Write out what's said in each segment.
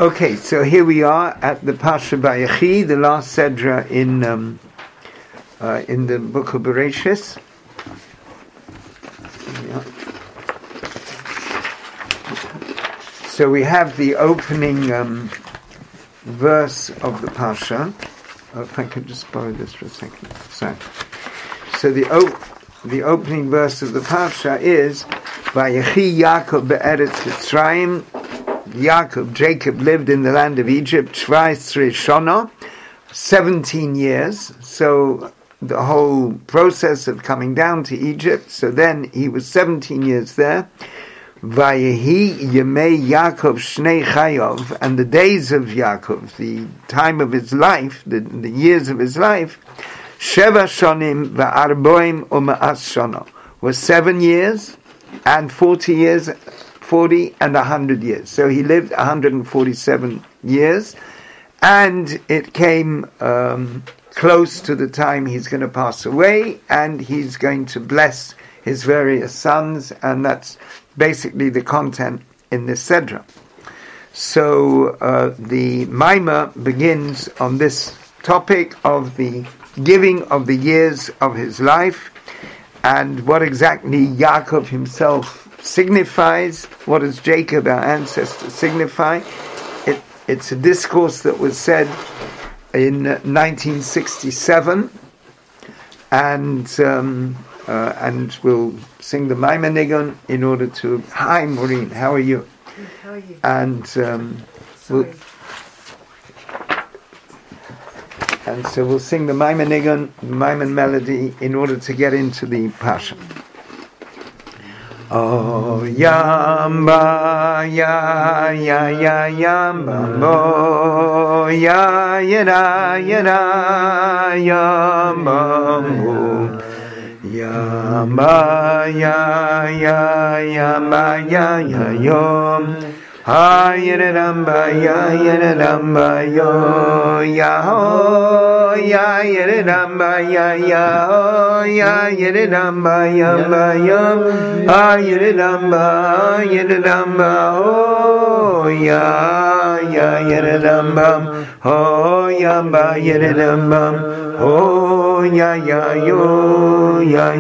Okay, so here we are at the Parsha Vayechi, the last Sedra in the book of Bereshis. So we have the opening verse of the Parsha. If I could just borrow this for a second. So the opening verse of the Parsha is Vayechi Yaakov be'eretz Mitzrayim. Jacob lived in the land of Egypt, 17 shana, 17 years. So the whole process of coming down to Egypt. So then he was 17 years there. Vayehi Yemei Yaakov Shnei Chayov, and the days of Yaakov, the time of his life, the years of his life, Sheva Shonim Va'arboim U'Ma'as Shana, was 7 years and 40 years. 40 and 100 years. So he lived 147 years, and it came close to the time he's going to pass away, and he's going to bless his various sons, and that's basically the content in this Sedra. So the Maimah begins on this topic of the giving of the years of his life, and what exactly Yaakov himself signifies. What does Jacob, our ancestor, signify? It's a discourse that was said in 1967, and we'll sing the Maimah Nigun in order to. Hi, Maureen, how are you? Good, how are you? And we'll sing the Maimah Nigun, the Maimah melody, in order to get into the Parsha. Oh yamba ya ya ya yamba mo ya yada yada yamba mo yamba ya ya yamba ya ya yom ha yadamba ya yadamba yo ya ho ya yadamba ya ya ho ya yadamba yamba yom ha yadamba ho ya yadamba ho yamba yadamba ho ya yo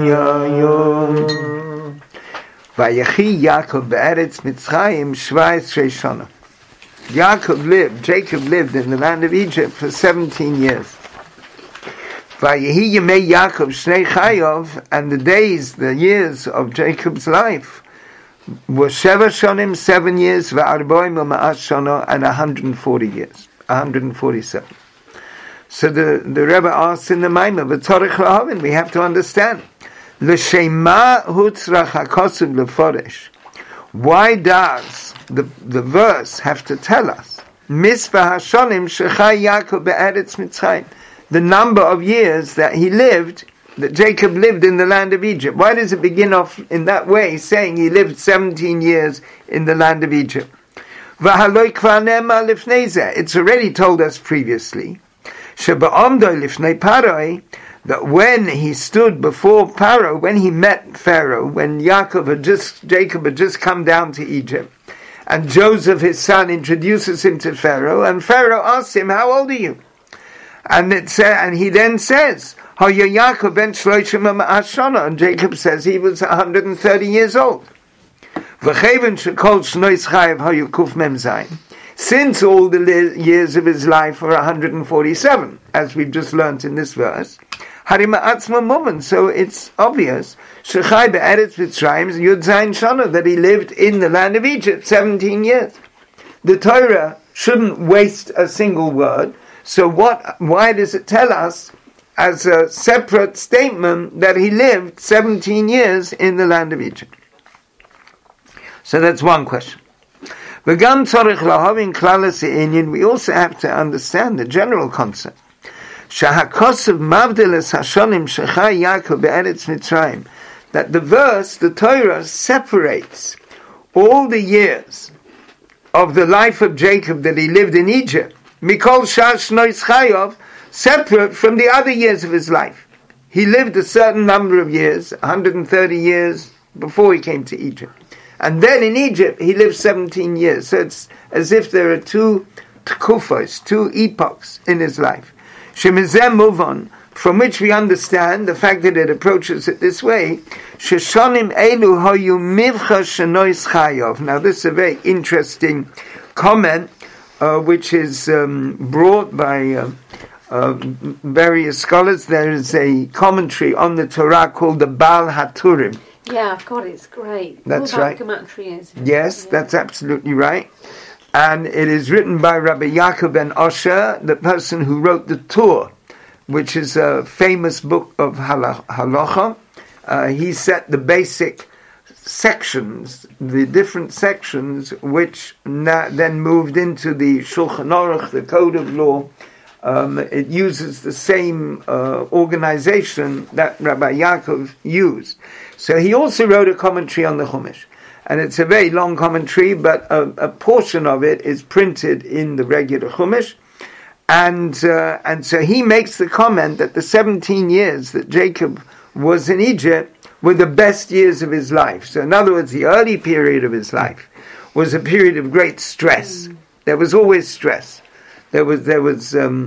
Vayechi Yaakov be'eretz Mitzrayim 17 shana. Jacob lived in the land of Egypt for 17 years. Vayehi Yemei Yaakov Shnei Chayov, and the years of Jacob's life were Sheva Shonim, 7 years, Va'arboim U'Ma'as Shana, and 140 years, 147. So the Rebbe asks in the Maimah, V'torich lahavin, we have to understand. L'shema hutzrach hakosuv leforesh. Why does the verse have to tell us Misvah hashonim shechai Yaakov be'eretz Mitzrayim, the number of years that Jacob lived in the land of Egypt? Why does it begin off in that way, saying he lived 17 years in the land of Egypt? V'haloi kvar ne'emar lifnei zeh. It's already told us previously sheba'omdo lifnei paroi, that when he stood before Pharaoh, when he met Pharaoh, when Jacob had just come down to Egypt, and Joseph, his son, introduces him to Pharaoh, and Pharaoh asks him, "How old are you?" And he then says, "Haya Yaakov ben Shloshim u'Ma'as shana," and Jacob says he was 130 years old. V'cheven shekol shnois chayav hayu kuf mem zayin. Since all the years of his life are 147, as we've just learnt in this verse, so it's obvious Shechai be'eretz Mitzrayim Yud Zayin Shana, that he lived in the land of Egypt 17 years. The Torah shouldn't waste a single word. So why does it tell us as a separate statement that he lived 17 years in the land of Egypt? So that's one question. We also have to understand the general concept. That the verse, the Torah, separates all the years of the life of Jacob that he lived in Egypt, separate from the other years of his life. He lived a certain number of years, 130 years before he came to Egypt. And then in Egypt, he lived 17 years. So it's as if there are two tkufos, two epochs in his life. Shemizem move on, from which we understand the fact that it approaches it this way. Sheshonim elu hoyu mivcha shenois chayov. Now this is a very interesting comment, which is brought by various scholars. There is a commentary on the Torah called the Baal HaTurim. Yeah, I've got it. It's great. That's all that right. Commentary is. Yes, that's absolutely right. And it is written by Rabbi Yaakov ben Osher, the person who wrote the Torah, which is a famous book of halacha. He set the basic sections, the different sections, which then moved into the Shulchan Aruch, the Code of Law. It uses the same organization that Rabbi Yaakov used. So he also wrote a commentary on the Chumash. And it's a very long commentary, but a portion of it is printed in the regular Chumash. And so he makes the comment that the 17 years that Jacob was in Egypt were the best years of his life. So in other words, the early period of his life was a period of great stress. There was always stress. There was the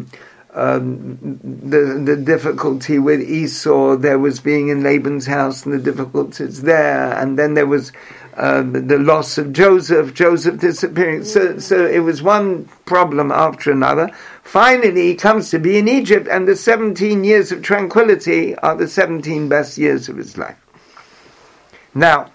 difficulty with Esau. There was being in Laban's house and the difficulties there, and then there was the loss of Joseph disappearing. So it was one problem after another. Finally, he comes to be in Egypt, and the 17 years of tranquility are the 17 best years of his life. Now,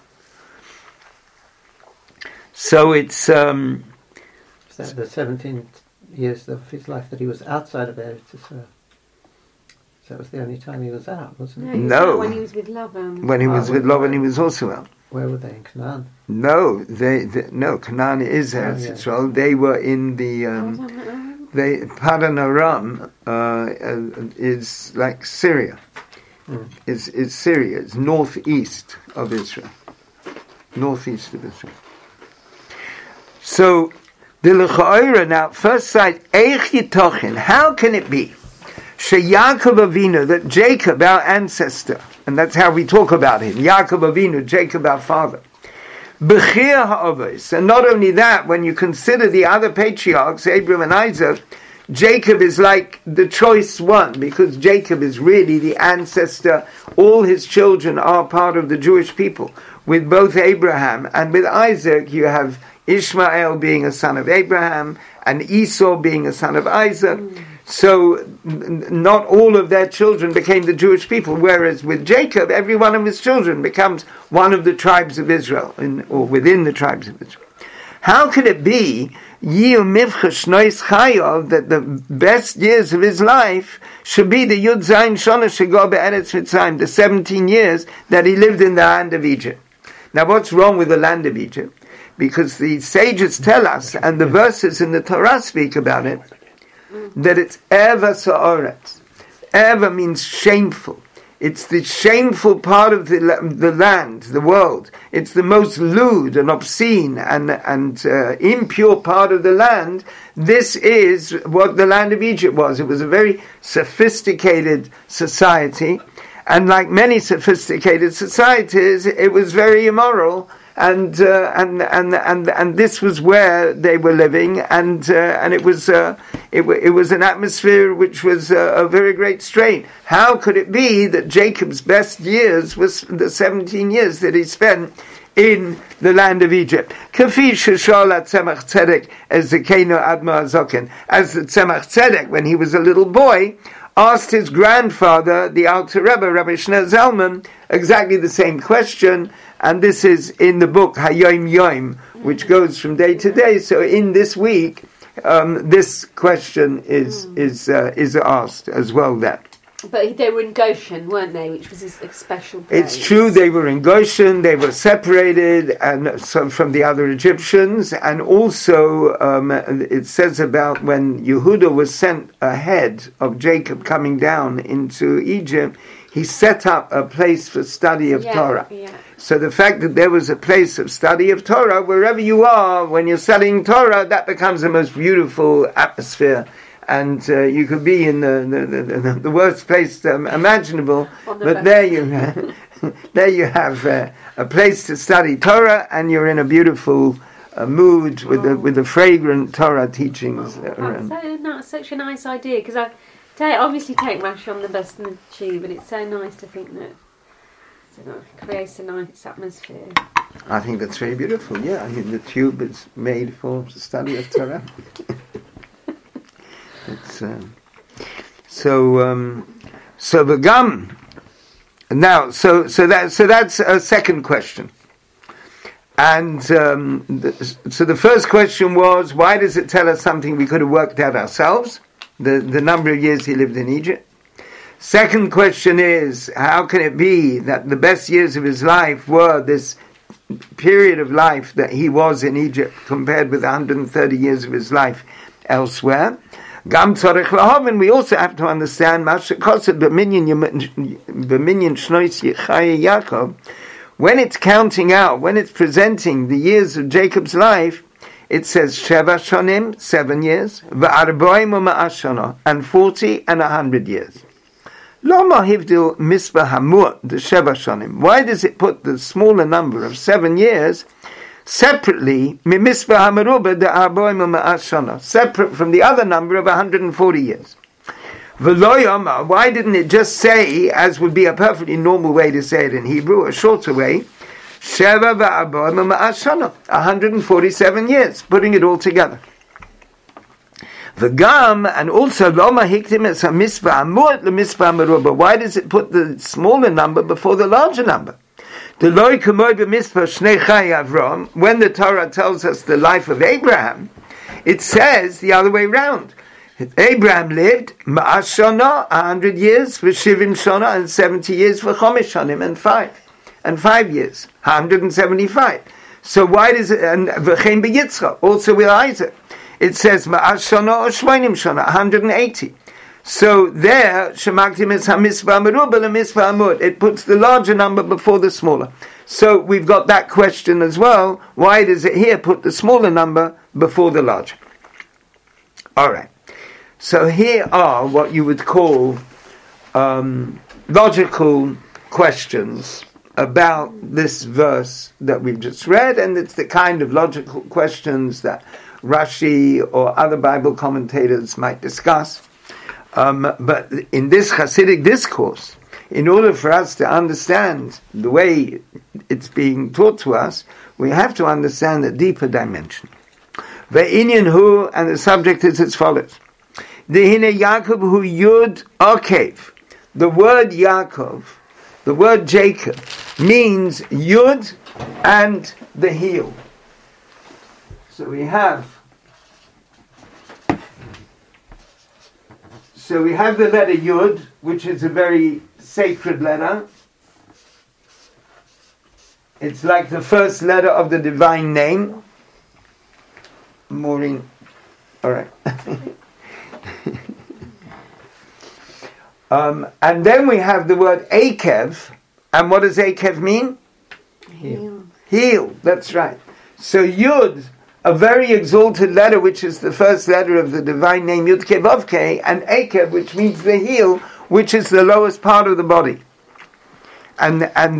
so it's the 17 years of his life that he was outside of Eretz Yisrael. So that was the only time he was out, wasn't it? No, when he was with Lavan. When he was with Lavan, he was also out. Where were they, in Canaan? No, Canaan is Eretz Yisrael. They were in the Padan Aram is like Syria. Is Syria? It's northeast of Israel. Northeast of Israel. So the L'cha'ora now, first sight, Eich Yitochin, how can it be Yaakov Avinu, that Jacob, our ancestor, and that's how we talk about him, Yaakov Avinu, Jacob, our father, Bechir ha'avos, and not only that, when you consider the other patriarchs, Abraham and Isaac, Jacob is like the choice one, because Jacob is really the ancestor. All his children are part of the Jewish people. With both Abraham and with Isaac, you have Ishmael being a son of Abraham and Esau being a son of Isaac. So not all of their children became the Jewish people, whereas with Jacob, every one of his children becomes one of the tribes of Israel, or within the tribes of Israel. How could it be that the best years of his life should be the Yud Zayin Shana Shego Be'eretz Mitzrayim, the 17 years that he lived in the land of Egypt? Now what's wrong with the land of Egypt? Because the sages tell us, and the verses in the Torah speak about it, that it's Eva Sa'oretz. Eva means shameful. It's the shameful part of the land, the world. It's the most lewd and obscene and impure part of the land. This is what the land of Egypt was. It was a very sophisticated society, and like many sophisticated societies, it was very immoral. And this was where they were living, and it was an atmosphere which was a very great strain. How could it be that Jacob's best years was the 17 years that he spent in the land of Egypt? As the Tzemach Tzedek, when he was a little boy, asked his grandfather, the Alter Rebbe, Rabbi Shneur Zalman, exactly the same question. And this is in the book Hayom Yom, which goes from day to day. So in this week, this question is asked as well. That. But they were in Goshen, weren't they? Which was a special place. It's true. They were in Goshen. They were separated and from the other Egyptians. And also, it says about when Yehuda was sent ahead of Jacob coming down into Egypt, he set up a place for study of Torah. Yeah. So the fact that there was a place of study of Torah, wherever you are, when you're studying Torah, that becomes the most beautiful atmosphere and you could be in the worst place imaginable, but there you have a place to study Torah, and you're in a beautiful mood with the fragrant Torah teachings around. That's such a nice idea, because I obviously take Rashi on the bus and the tube, and it's so nice to think that it creates a nice atmosphere. I think that's very beautiful. Yeah, I mean the tube is made for the study of Torah. It's so the gum. Now, so that's a second question. And so the first question was, why does it tell us something we could have worked out ourselves? The number of years he lived in Egypt. Second question is, how can it be that the best years of his life were this period of life that he was in Egypt compared with 130 years of his life elsewhere? Gam tzarech lahavin, we also have to understand when it's counting out, when it's presenting the years of Jacob's life, it says Sheva Shonim, 7 years, V'arboim u'ma'ashana, and 40 and 100 years. Loma hivdil misbah hamur, the Sheva Shonim. Why does it put the smaller number of 7 years separately, mimisbah hamaruba, the arboim u'ma'ashana, separate from the other number of 140 years? V'lo, why didn't it just say, as would be a perfectly normal way to say it in Hebrew, a shorter way, Sheva v'arboim u'ma'ashana, 147 years, putting it all together. V'gam, and also loma hiktim es hamisbah amur lemisbah meruba. Why does it put the smaller number before the larger number? When the Torah tells us the life of Abraham, it says the other way round. Abraham lived ma'as shana, 100 years, v'shivim shana, and 70 years, v'chomesh shanim, and 5 years, 175. So why does it, and v'chein b'yitzchak, also with Isaac, it says ma'as shana or shmoinim shana, 180. So there, shemaktim es hamisvah meruba lemisvah amud. It puts the larger number before the smaller. So we've got that question as well. Why does it here put the smaller number before the larger? All right. So here are what you would call logical questions about this verse that we've just read, and it's the kind of logical questions that Rashi or other Bible commentators might discuss. But in this Hasidic discourse, in order for us to understand the way it's being taught to us, we have to understand a deeper dimension. Ve'inyan hu, and the subject is as follows. Dehine Yaakov hu Yud Akev. The word Yaakov, the word Jacob, means Yud and the heel. So we have the letter Yud, which is a very sacred letter. It's like the first letter of the divine name. Maureen. All right. And then we have the word Akev. And what does Akev mean? Heel. Heel, that's right. So Yud, a very exalted letter, which is the first letter of the divine name Yud Kei Vav Kei, and Akev, which means the heel, which is the lowest part of the body. And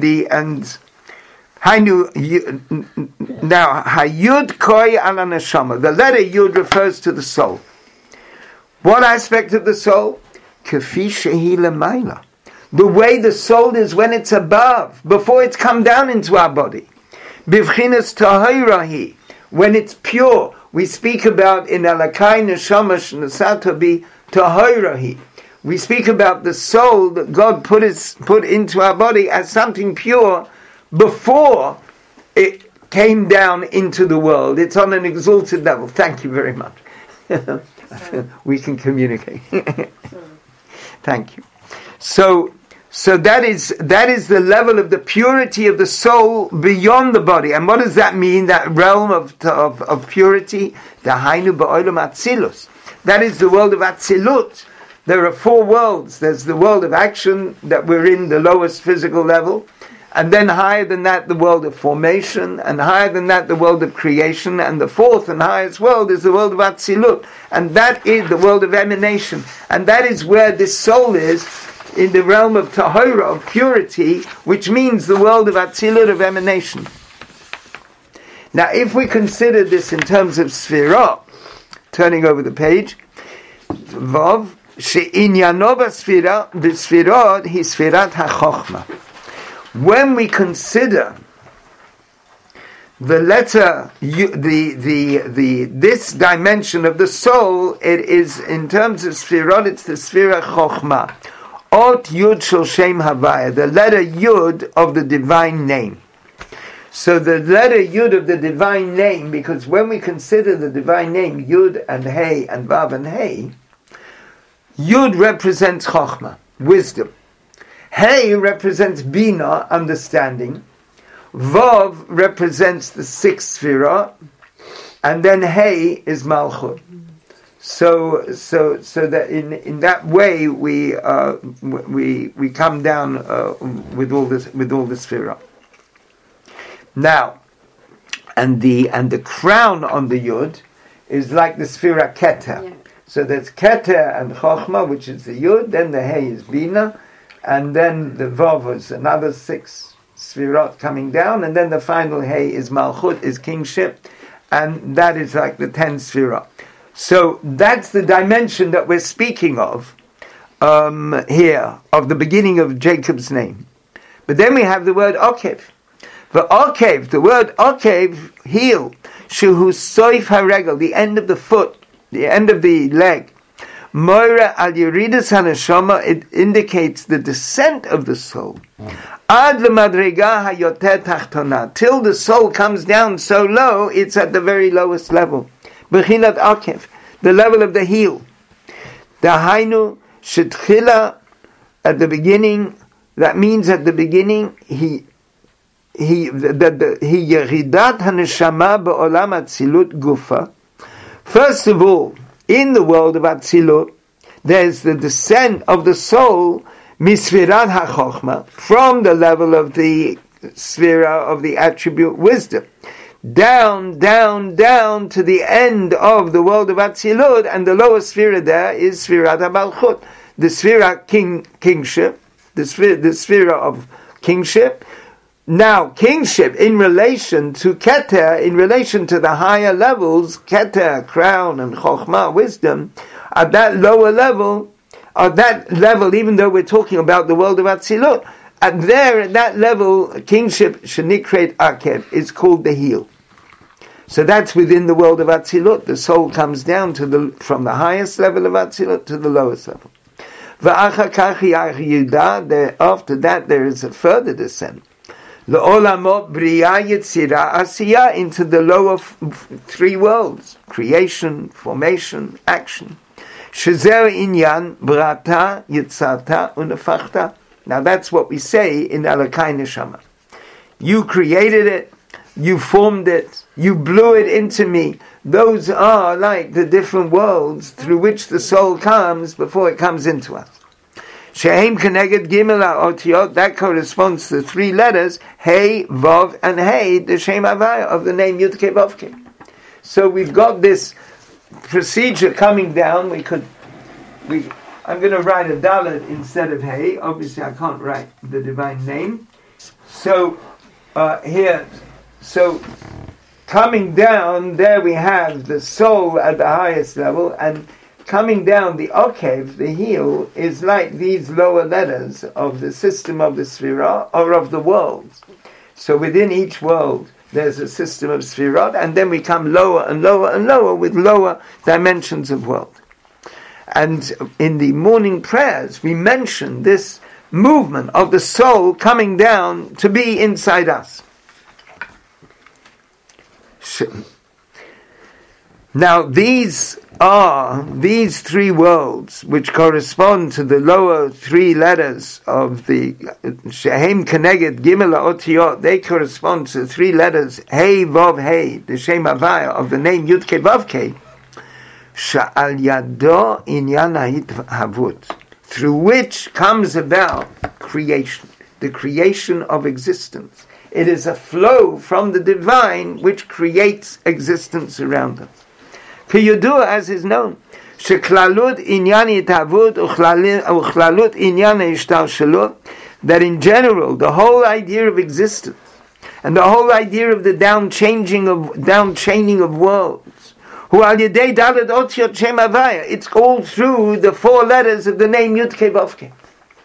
now Hayud Koi Ala Neshama. The letter Yud refers to the soul. What aspect of the soul? Kefi Shehi Lemaila. The way the soul is when it's above, before it's come down into our body. Bivchinas Tahirahi. When it's pure, we speak about in Alakai Neshamash Nasatabi Tahirahi. We speak about the soul that God put into our body as something pure before it came down into the world. It's on an exalted level. Thank you very much. We can communicate. Thank you. So that is the level of the purity of the soul beyond the body. And what does that mean? That realm of purity, the Hainu Ba'olam Atzilus. That is the world of Atzilut. There are 4 worlds. There's the world of action that we're in, the lowest physical level, and then higher than that the world of formation, and higher than that the world of creation, and the fourth and highest world is the world of Atzilut, and that is the world of emanation, and that is where this soul is, in the realm of Tahora, of purity, which means the world of Atzilut, of emanation. Now if we consider this in terms of Sfirah, turning over the page, Vav, she'inyano b'sfirah, b'sfirot, hi sfirat ha'chochma. When we consider the letter, this dimension of the soul, it is in terms of Sfirot, it's the Sfira Chochma. Ot Yud Shel Shem Havaya, the letter Yud of the divine name. So the letter Yud of the divine name, because when we consider the divine name, Yud and Hey and Vav and Hey, Yud represents Chochma, wisdom. Hey represents Bina, understanding. Vav represents the sixth Sfirah, and then Hey is Malchut. So that in that way we come down with all this Sfirah. Now, and the crown on the Yud is like the Sfira Keter. Yeah. So there's Keter and Chochma, which is the Yud, then the Hey is Bina, and then the Vav is another 6 Sfirot coming down, and then the final Hey is Malchut, is kingship, and that is like the 10 Sfirot. So that's the dimension that we're speaking of here, of the beginning of Jacob's name. But then we have the word Okev. The word Okev, heel, shehu soif haregel, the end of the foot, the end of the leg. Moira al yeridas haneshama, it indicates the descent of the soul. Ad lemadrega hayoter tachtona, till the soul comes down so low, it's at the very lowest level. Bechinat Okev, the level of the heel. The hainu shetchila, at the beginning, that means at the beginning, he yeridat haneshama be'olam atzilut gufa. First of all, in the world of Atzilut, there's the descent of the soul misfirat hachochma, from the level of the sphera of the attribute wisdom, down to the end of the world of Atzilut, and the lowest sphera there is Sfirat HaMalchut, the sphera kingship, the sphera of kingship. Now, kingship in relation to Keter, in relation to the higher levels, Keter, crown, and Chochmah, wisdom, at that lower level, even though we're talking about the world of Atzilut, at that level, kingship, Shenikret Akev, is called the heel. So that's within the world of Atzilut. The soul comes down from the highest level of Atzilut to the lowest level. After that, there is a further descent. Le'olamot bria yetzira asiya, into the lower 3 worlds: creation, formation, action. Shezer inyan brata yitzata unefachta. Now that's what we say in Elokai Neshama. You created it, you formed it, you blew it into me. Those are like the different worlds through which the soul comes before it comes into us. Shehem Keneged Gimel Otiot, that corresponds to 3 letters, Hey, Vav, and Hey, the Shem Havaya of the name Yud Kei Vav Kei. So we've got this procedure coming down. I'm going to write a Dalet instead of Hey. Obviously, I can't write the divine name. So coming down, there we have the soul at the highest level, and coming down, the Okev, the heel, is like these lower letters of the system of the Sfirah, or of the worlds. So within each world, there's a system of Sfirot, and then we come lower and lower and lower with lower dimensions of world. And in the morning prayers, we mention this movement of the soul coming down to be inside us. Now these 3 worlds, which correspond to the lower 3 letters of the Shehem Keneged Gimel Otiot, they correspond to 3 letters Hey Vav Hey, the Shem Havaya of the name Yud Kei Vav Kei, Sha'al Yado Inyan HaHithavut, through which comes about creation. the creation of existence. It is a flow from the divine which creates existence around us. Kiyudua, as is known, sheklalut inyan itavut uchlalut inyan ishtalshalut, that in general the whole idea of existence and the whole idea of the downchaining of worlds, it's all through the 4 letters of the name Yud Kei Vav Kei.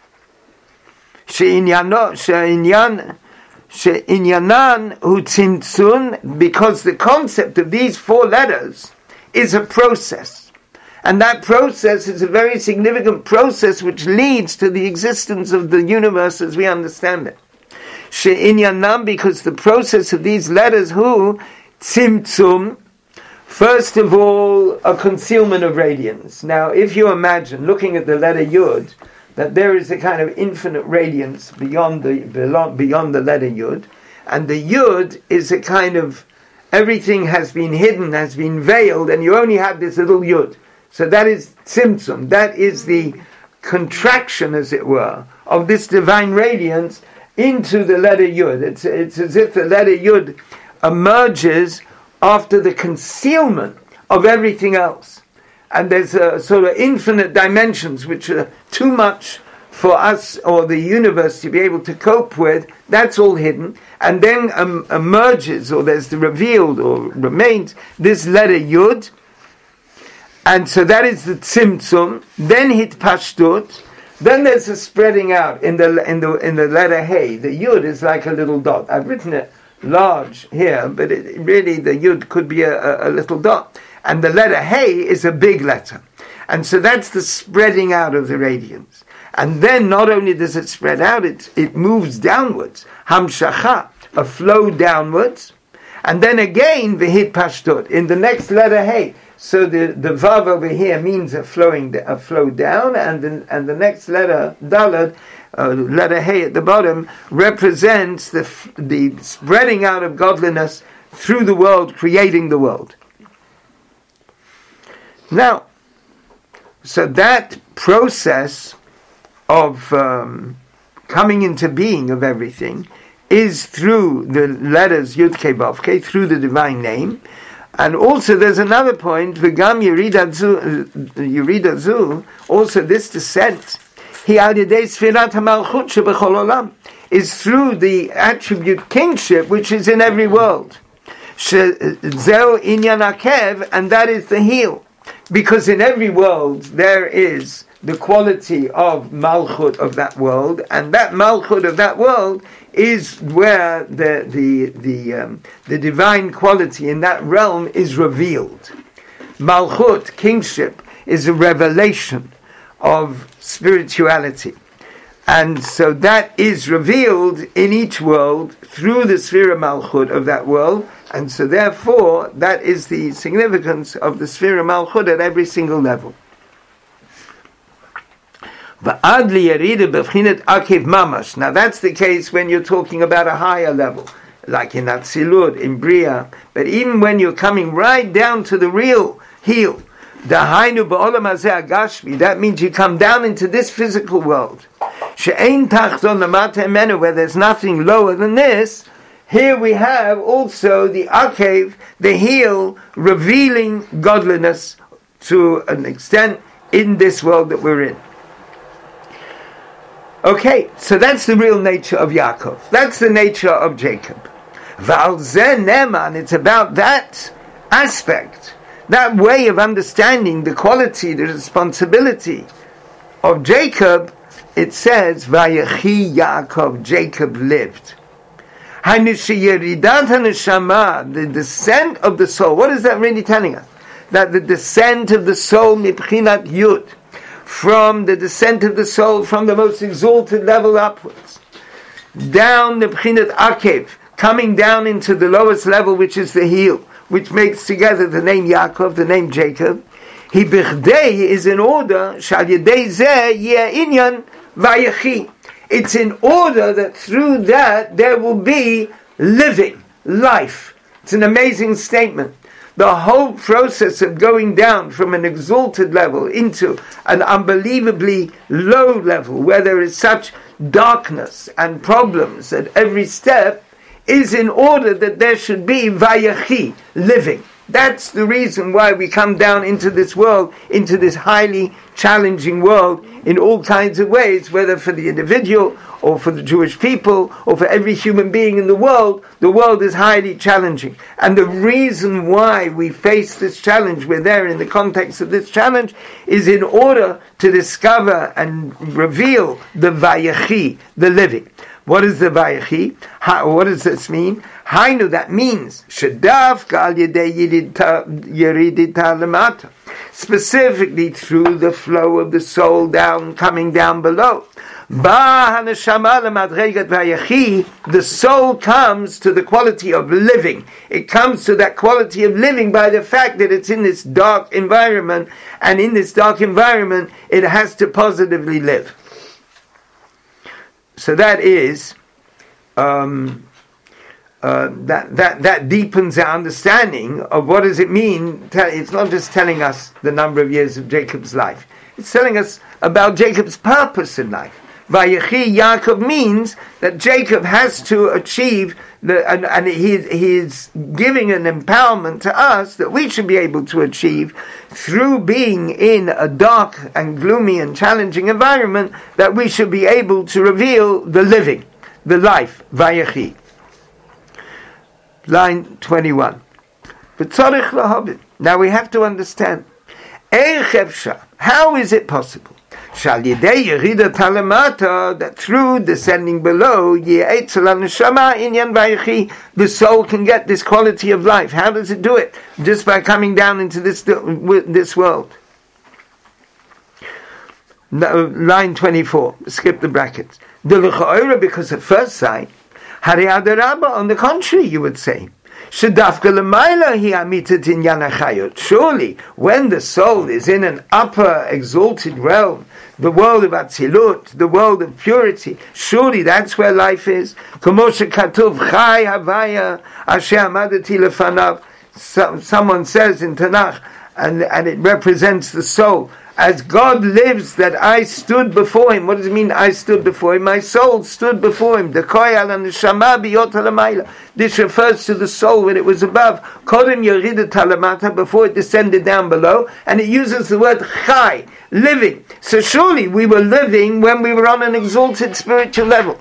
She'inyanan hu tzimtzum, because the concept of these 4 letters is a process. And that process is a very significant process which leads to the existence of the universe as we understand it. She'inyanam, because the process of these letters, hu tzimtzum, first of all, a concealment of radiance. Now, if you imagine, looking at the letter Yud, that there is a kind of infinite radiance beyond the letter Yud, and the Yud is a kind of, everything has been hidden, has been veiled, and you only have this little Yud. So that is Tzimtzum, that is the contraction, as it were, of this divine radiance into the letter Yud. It's as if the letter Yud emerges after the concealment of everything else. And there's a sort of infinite dimensions which are too much for us or the universe to be able to cope with. That's all hidden. And then emerges, or there's the revealed or remains, this letter Yud. And so that is the Tzimtzum. Then Hitpashtut. Then there's a spreading out in the letter Hey. The Yud is like a little dot. I've written it large here, but really the Yud could be a little dot. And the letter Hey is a big letter. And so that's the spreading out of the radiance. And then not only does it spread out, it moves downwards. Hamshacha, a flow downwards. And then again, V'hit Pashtut, in the next letter Hey. So the Vav over here means a flow down, and the next letter, Dalad, letter Hey at the bottom, represents the spreading out of godliness through the world, creating the world. Now, so that process of coming into being of everything is through the letters Yud Kei Vav Kei, through the divine name. And also there's another point, V'gam Yerida Zu, also this descent, is through the attribute kingship which is in every world. Zeu inyan akev, and that is the heel. Because in every world there is the quality of malchut of that world, and that malchut of that world is where the divine quality in that realm is revealed. Malchut, kingship, is a revelation of spirituality. And so that is revealed in each world through the sphere of Malchut of that world. And so therefore, that is the significance of the sphere of Malchut at every single level. Now that's the case when you're talking about a higher level, like in Atzilut, in Bria. But even when you're coming right down to the real heel, that means you come down into this physical world, where there's nothing lower than this. Here we have also the Akev, the heel, revealing godliness to an extent in this world that we're in. Okay, so that's the real nature of Yaakov. That's the nature of Jacob. V'al zeh neman, it's about that aspect, that way of understanding the quality, the responsibility of Jacob. It says, Vayechi Yaakov, Jacob lived. The descent of the soul. What is that really telling us? That the descent of the soul, Mibchinat Yud, from the descent of the soul from the most exalted level upwards, down the B'chinat Akev, coming down into the lowest level, which is the heel, which makes together the name Yaakov, the name Jacob. He bichdei is in order, shal yedei zeh yeh inyan vayechi. It's in order that through that there will be living, life. It's an amazing statement. The whole process of going down from an exalted level into an unbelievably low level, where there is such darkness and problems at every step, is in order that there should be vayachi, living. That's the reason why we come down into this world, into this highly challenging world in all kinds of ways, whether for the individual or for the Jewish people or for every human being in the world is highly challenging. And the reason why we face this challenge, we're there in the context of this challenge, is in order to discover and reveal the vayachi, the living. What is the vayachi? What does this mean? Hainu, that means shedavka al yedei yeridita lemata, specifically through the flow of the soul down, coming down below. The soul comes to the quality of living. It comes to that quality of living by the fact that it's in this dark environment, and in this dark environment it has to positively live. So that is that deepens our understanding of what does it mean. It's not just telling us the number of years of Jacob's life. It's telling us about Jacob's purpose in life. Vayechi Yaakov means that Jacob has to achieve and he is giving an empowerment to us that we should be able to achieve through being in a dark and gloomy and challenging environment, that we should be able to reveal the living, the life, Vayechi. Line 21. Now we have to understand, how is it possible that through descending below, the soul can get this quality of life? How does it do it? Just by coming down into this world. Line 24, skip the brackets. Because at first sight, on the contrary, you would say, surely, when the soul is in an upper exalted realm, the world of Atzilut, the world of purity, surely that's where life is. Someone says in Tanakh, and it represents the soul. As God lives, that I stood before Him. What does it mean, I stood before Him? My soul stood before Him. This refers to the soul when it was above. Before it descended down below. And it uses the word chai, living. So surely we were living when we were on an exalted spiritual level.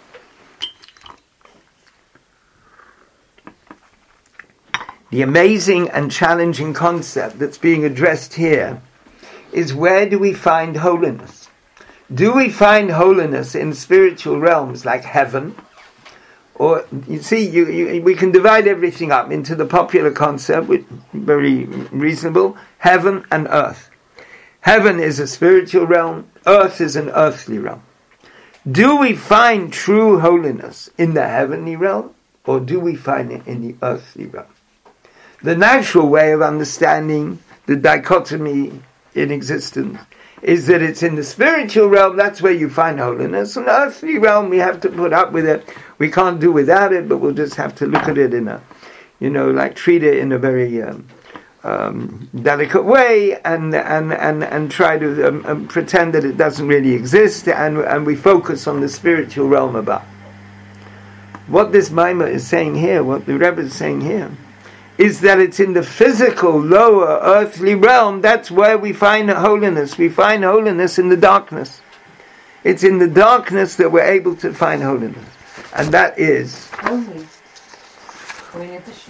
The amazing and challenging concept that's being addressed here is, where do we find holiness? Do we find holiness in spiritual realms like heaven? Or, you see, we can divide everything up into the popular concept, which is very reasonable, heaven and earth. Heaven is a spiritual realm, earth is an earthly realm. Do we find true holiness in the heavenly realm, or do we find it in the earthly realm? The natural way of understanding the dichotomy in existence is that it's in the spiritual realm, that's where you find holiness. In the earthly realm, we have to put up with it. We can't do without it, but we'll just have to look at it in a, treat it in a very delicate way, and try to pretend that it doesn't really exist, and we focus on the spiritual realm above. What this Maimah is saying here, what the Rebbe is saying here, is that it's in the physical, lower, earthly realm, that's where we find holiness. We find holiness in the darkness. It's in the darkness that we're able to find holiness. And that is... Only. Or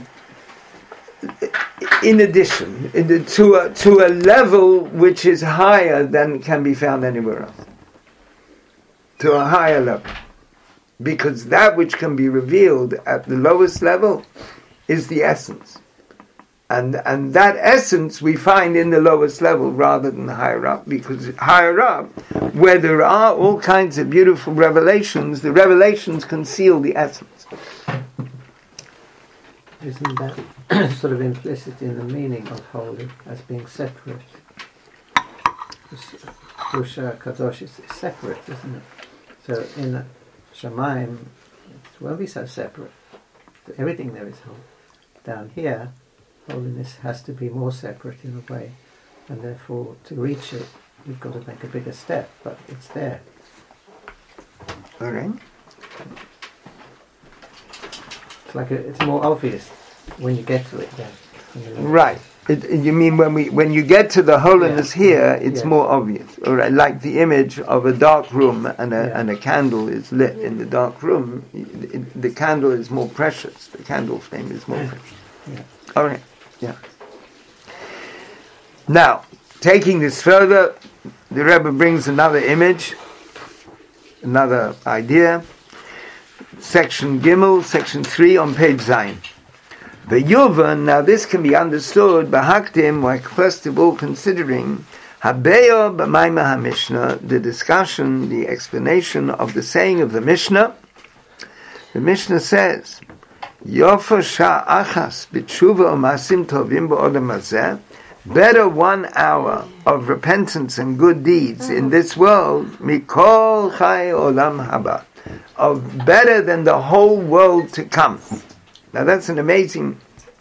in addition. To a level which is higher than can be found anywhere else. To a higher level. Because that which can be revealed at the lowest level is the essence. And that essence we find in the lowest level rather than higher up, because higher up, where there are all kinds of beautiful revelations, the revelations conceal the essence. Isn't that sort of implicit in the meaning of holy as being separate? Kedusha Kadosh is separate, isn't it? So in Shamayim, it won't be so separate. Everything there is holy. Down here, Holiness has to be more separate in a way, and therefore to reach it, you've got to make a bigger step, but it's there. All right. It's like it's more obvious when you get to it then. Right. You mean when you get to the holiness here, it's Yeah. more obvious. All right. Like the image of a dark room and a candle is lit in the dark room. The candle is more precious. The candle flame is more precious. Yeah. All right. Yeah. Now, taking this further, the Rebbe brings another image, another idea. Section Gimel, section 3 on page Zayin. The Yuvan, now this can be understood by Haktim, like first of all considering Habeyo b'Maimah HaMishnah, the discussion, the explanation of the saying of the Mishnah. The Mishnah says, Yofa sha'achas b'tshuva u'masim tovim ba'odam hazeh, better 1 hour of repentance and good deeds in this world, mikol chai olam haba, of better than the whole world to come. Now that's an amazing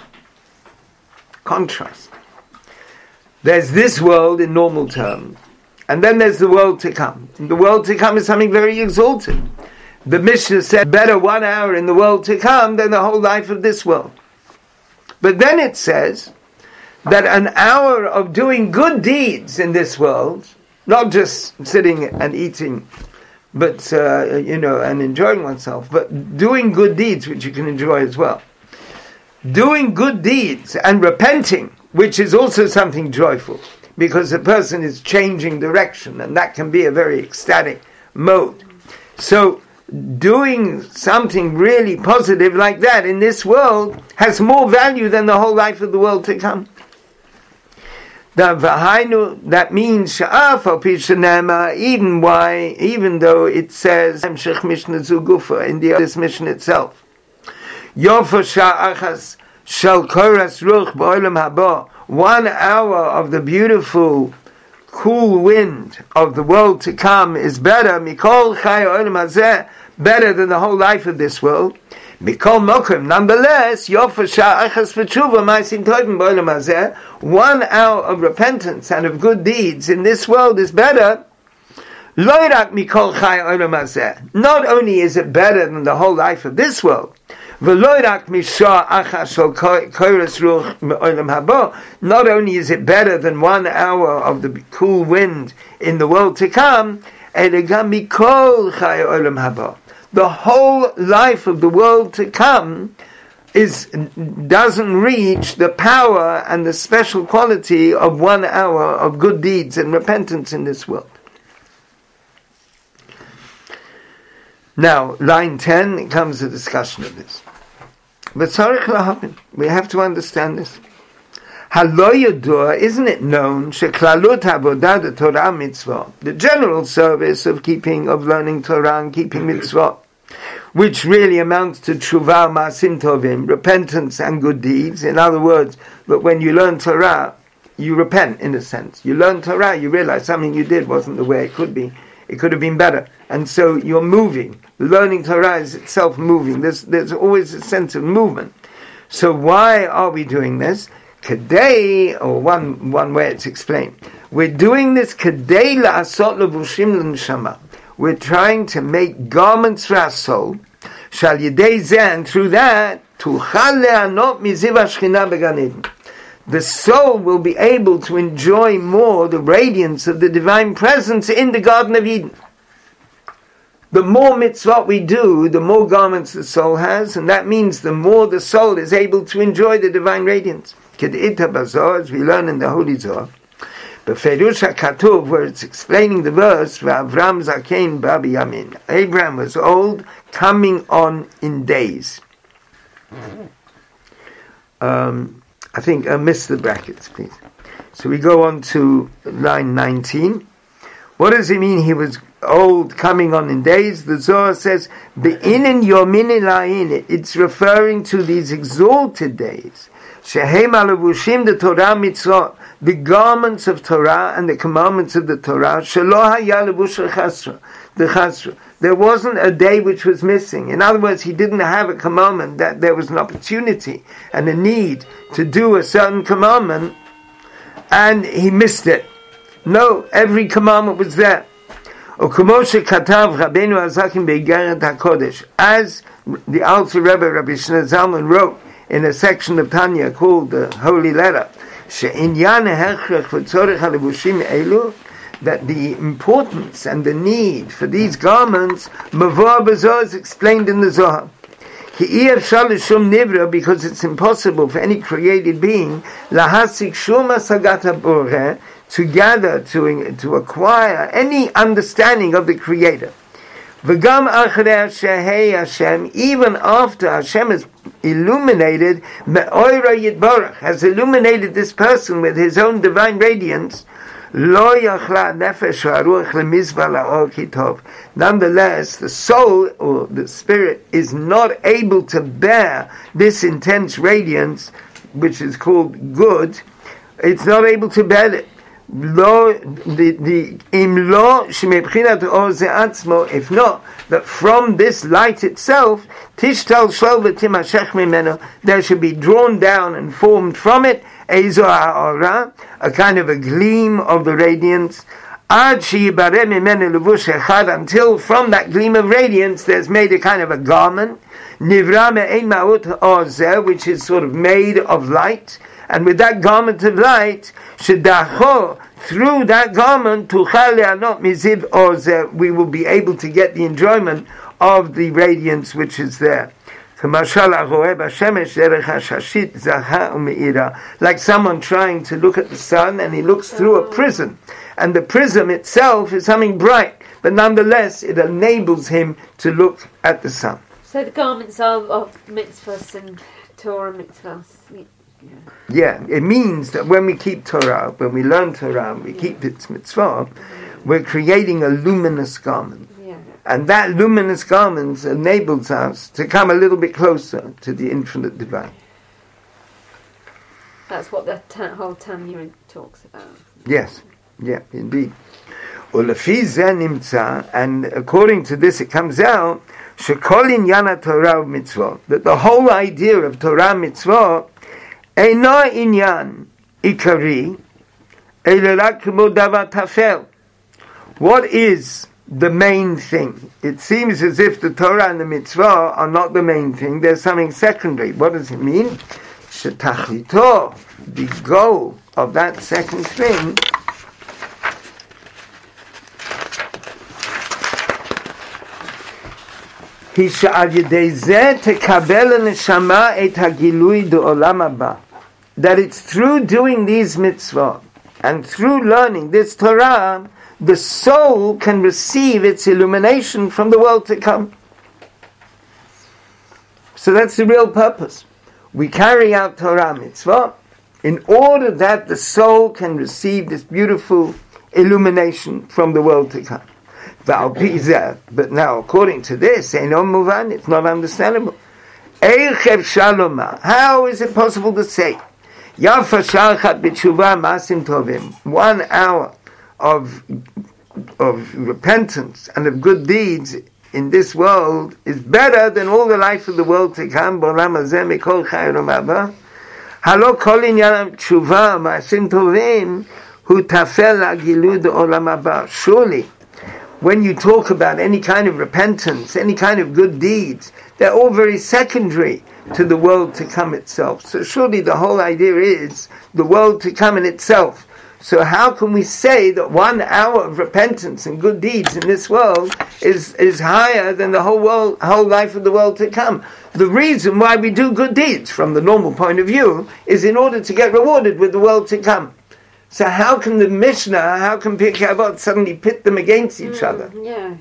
contrast. There's this world in normal terms, and then there's the world to come. And the world to come is something very exalted. The Mishnah said, better 1 hour in the world to come than the whole life of this world. But then it says that an hour of doing good deeds in this world, not just sitting and eating, but and enjoying oneself, but doing good deeds which you can enjoy as well. Doing good deeds and repenting, which is also something joyful, because a person is changing direction, and that can be a very ecstatic mode. So, doing something really positive like that in this world has more value than the whole life of the world to come. That means even though it says in this mission itself, 1 hour of the beautiful cool wind of the world to come is better better than the whole life of this world. Nonetheless, 1 hour of repentance and of good deeds in this world is better. Not only is it better than the whole life of this world, not only is it better than 1 hour of the cool wind in the world to come, the whole life of the world to come doesn't reach the power and the special quality of 1 hour of good deeds and repentance in this world. Now, line 10 comes a discussion of this. But we have to understand this. Isn't it known the general service of learning Torah and keeping mitzvot, which really amounts to tshuva ma'asim tovim, repentance and good deeds. In other words, but when you learn Torah, you repent in a sense. You learn Torah, you realize something you did wasn't the way it could be. It could have been better. And so you're moving. Learning Torah is itself moving. There's always a sense of movement. So why are we doing this? Kadei, or one way it's explained. We're doing this kadei la'asot levushim l'neshama. We're trying to make garments for our soul. Shal yedei zeh, and through that, tuchal le'anot miziv hashchina began Eden. The soul will be able to enjoy more the radiance of the divine presence in the Garden of Eden. The more mitzvot we do, the more garments the soul has, and that means the more the soul is able to enjoy the divine radiance. Ked'ita bazor, as we learn in the Holy Zohar, Beferush HaKatuv, where it's explaining the verse, V'Avram Zakein Babi Yamin. Abraham was old, coming on in days. I think I missed the brackets, please. So we go on to line 19. What does it mean he was old, coming on in days? The Zohar says, Be'inin Yomin Lain. It's referring to these exalted days. Shehem alavushim the Torah mitzvot, the garments of Torah and the commandments of the Torah. Shelo haya levush the chasra. There wasn't a day which was missing. In other words, he didn't have a commandment that there was an opportunity and a need to do a certain commandment and he missed it. No, every commandment was there. As the Alter Rebbe Rabbi Shneur Zalman wrote in a section of Tanya called the Holy Letter, that the importance and the need for these garments, Mavor B'Zohar, is explained in the Zohar. Because it's impossible for any created being to gather, to acquire any understanding of the Creator. Even after Hashem has illuminated, has illuminated this person with His own divine radiance, nonetheless, the soul or the spirit is not able to bear this intense radiance, which is called good. It's not able to bear it. If not, that from this light itself, there should be drawn down and formed from it a kind of a gleam of the radiance, until from that gleam of radiance there's made a kind of a garment, which is sort of made of light, and with that garment of light, through that garment, we will be able to get the enjoyment of the radiance which is there. Like someone trying to look at the sun and he looks through a prism, and the prism itself is something bright, but nonetheless it enables him to look at the sun. So the garments of mitzvahs and Torah mitzvahs. Yeah, it means that when we keep Torah, when we learn Torah, we keep its mitzvah, we're creating a luminous garment. And that luminous garment enables us to come a little bit closer to the infinite divine. That's what the whole Tanya talks about. Yes, yeah, indeed. And according to this, it comes out that the whole idea of Torah mitzvah eino inyan ikari ela rak kemo davar tafel. What is the main thing? It seems as if the Torah and the mitzvah are not the main thing. There's something secondary. What does it mean? Shetachlito, the goal of that second thing, that it's through doing these mitzvah and through learning this Torah, the soul can receive its illumination from the world to come. So that's the real purpose. We carry out Torah mitzvah in order that the soul can receive this beautiful illumination from the world to come. But now, according to this, it's not understandable. How is it possible to say 1 hour of repentance and of good deeds in this world is better than all the life of the world to come? Surely, when you talk about any kind of repentance, any kind of good deeds, they're all very secondary to the world to come itself. So surely the whole idea is the world to come in itself. So how can we say that 1 hour of repentance and good deeds in this world is higher than the whole life of the world to come? The reason why we do good deeds, from the normal point of view, is in order to get rewarded with the world to come. So how can the Mishnah, how can Pirkei Avot suddenly pit them against each other? Yeah.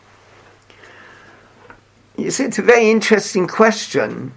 You see, it's a very interesting question.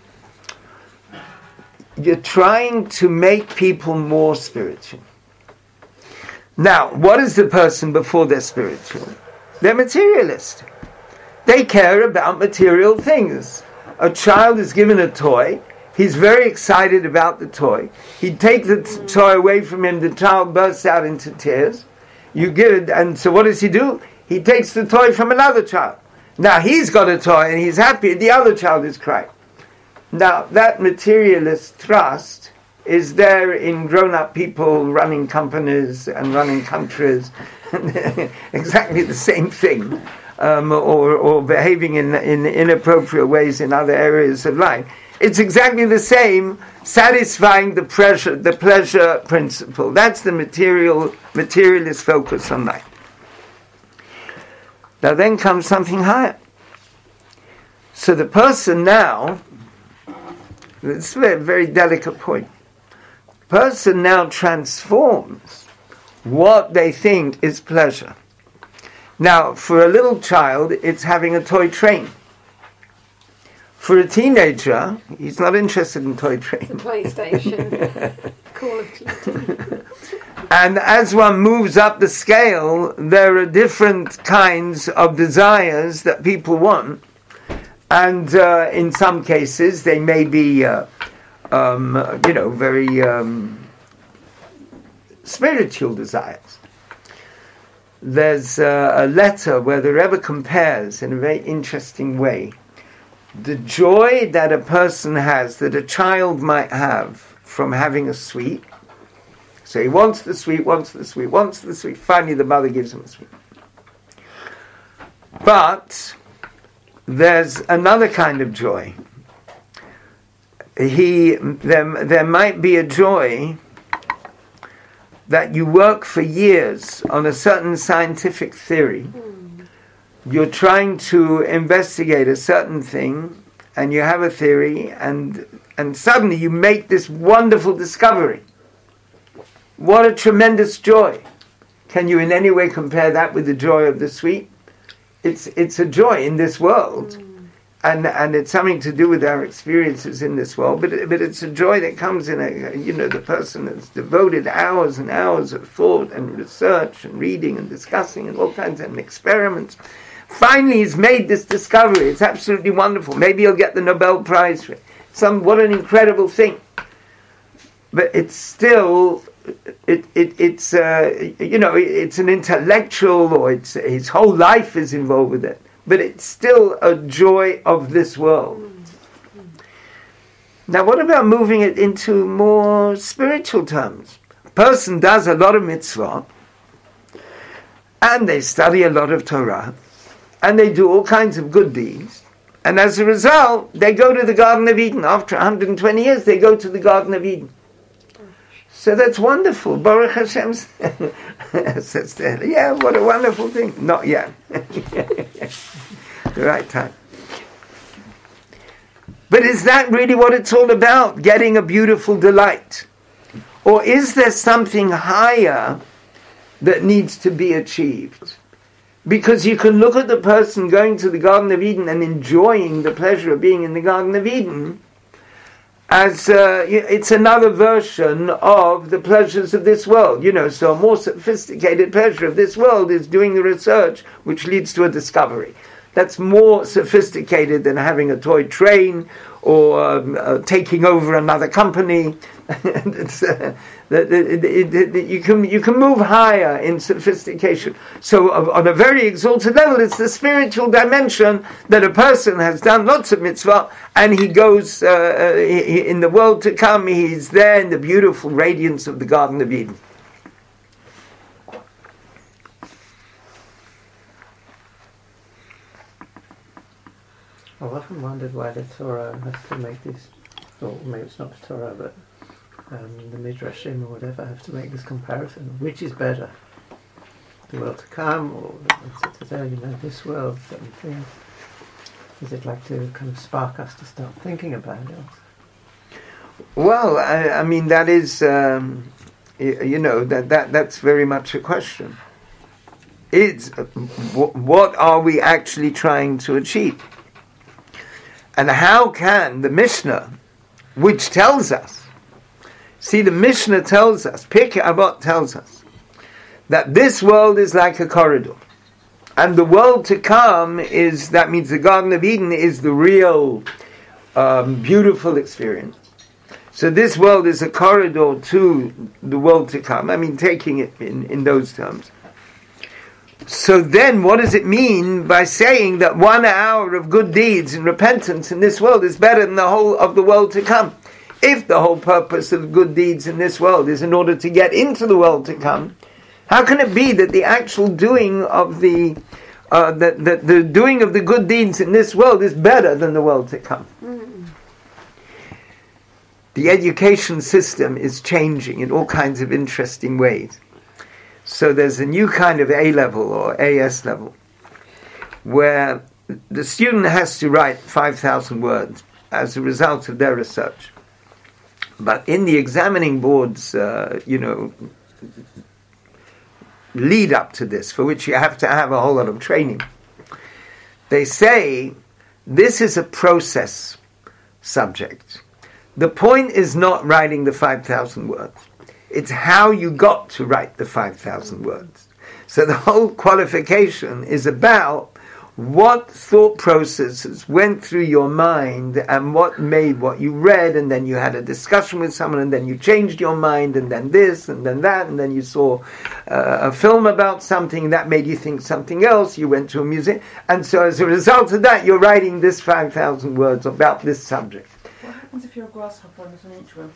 You're trying to make people more spiritual. Now, what is the person before they're spiritual? They're materialist. They care about material things. A child is given a toy. He's very excited about the toy. He'd take the toy away from him. The child bursts out into tears. You give it, and so what does he do? he takes the toy from another child. Now he's got a toy and he's happy, the other child is crying. Now that materialist thrust is there in grown-up people running companies and running countries, exactly the same thing, or behaving in inappropriate ways in other areas of life. It's exactly the same, satisfying the pleasure principle. That's the materialist focus on life. Now then comes something higher. So the person now, it's a very delicate point, person now transforms what they think is pleasure. Now, for a little child, it's having a toy train. For a teenager, he's not interested in toy train. The PlayStation, Call of Duty. And as one moves up the scale, there are different kinds of desires that people want. And in some cases, they may be, very spiritual desires. There's a letter where the Rebbe compares in a very interesting way the joy that a person has, that a child might have from having a sweet. So he wants the sweet, finally the mother gives him a sweet. But there's another kind of joy. There might be a joy that you work for years on a certain scientific theory. You're trying to investigate a certain thing, and you have a theory, and suddenly you make this wonderful discovery. What a tremendous joy. Can you in any way compare that with the joy of the sweet? It's a joy in this world, and it's something to do with our experiences in this world, but it's a joy that comes in the person has devoted hours and hours of thought and research and reading and discussing and all kinds of experiments. Finally he's made this discovery. It's absolutely wonderful. Maybe he'll get the Nobel Prize for it. What an incredible thing. But it's still it's an intellectual, or his whole life is involved with it. But it's still a joy of this world. Now, what about moving it into more spiritual terms? A person does a lot of mitzvah, and they study a lot of Torah, and they do all kinds of good deeds, and as a result, they go to the Garden of Eden. After 120 years, they go to the Garden of Eden. So that's wonderful. Baruch Hashem says there, yeah, what a wonderful thing. Not yet. The right time. But is that really what it's all about? Getting a beautiful delight? Or is there something higher that needs to be achieved? Because you can look at the person going to the Garden of Eden and enjoying the pleasure of being in the Garden of Eden as it's another version of the pleasures of this world. So a more sophisticated pleasure of this world is doing the research which leads to a discovery. That's more sophisticated than having a toy train or taking over another company. You can move higher in sophistication. So on a very exalted level, it's the spiritual dimension that a person has done lots of mitzvah, and he goes in the world to come. He's there in the beautiful radiance of the Garden of Eden. I've often wondered why the Torah has to make this, or maybe it's not the Torah, but the Midrashim or whatever have to make this comparison. Which is better? The world to come, or today, this world, certain things? Is it like to kind of spark us to start thinking about it? Well, I mean, that is, that's very much a question. It's, what are we actually trying to achieve? And how can the Mishnah, which tells us, the Mishnah tells us, Pirkei Avot tells us, that this world is like a corridor. And the world to come that means the Garden of Eden is the real beautiful experience. So this world is a corridor to the world to come. I mean, taking it in those terms. So then what does it mean by saying that 1 hour of good deeds and repentance in this world is better than the whole of the world to come? If the whole purpose of good deeds in this world is in order to get into the world to come, how can it be that the actual doing of the doing of the good deeds in this world is better than the world to come? The education system is changing in all kinds of interesting ways. So there's a new kind of A-level or AS level where the student has to write 5,000 words as a result of their research. But in the examining board's, lead up to this, for which you have to have a whole lot of training, they say this is a process subject. The point is not writing the 5,000 words. It's how you got to write the 5,000 words. So the whole qualification is about what thought processes went through your mind and what made what you read, and then you had a discussion with someone, and then you changed your mind, and then this, and then that, and then you saw a film about something that made you think something else, you went to a museum, and so as a result of that, you're writing this 5,000 words about this subject. What happens if you're a grasshopper and there's an inchworm?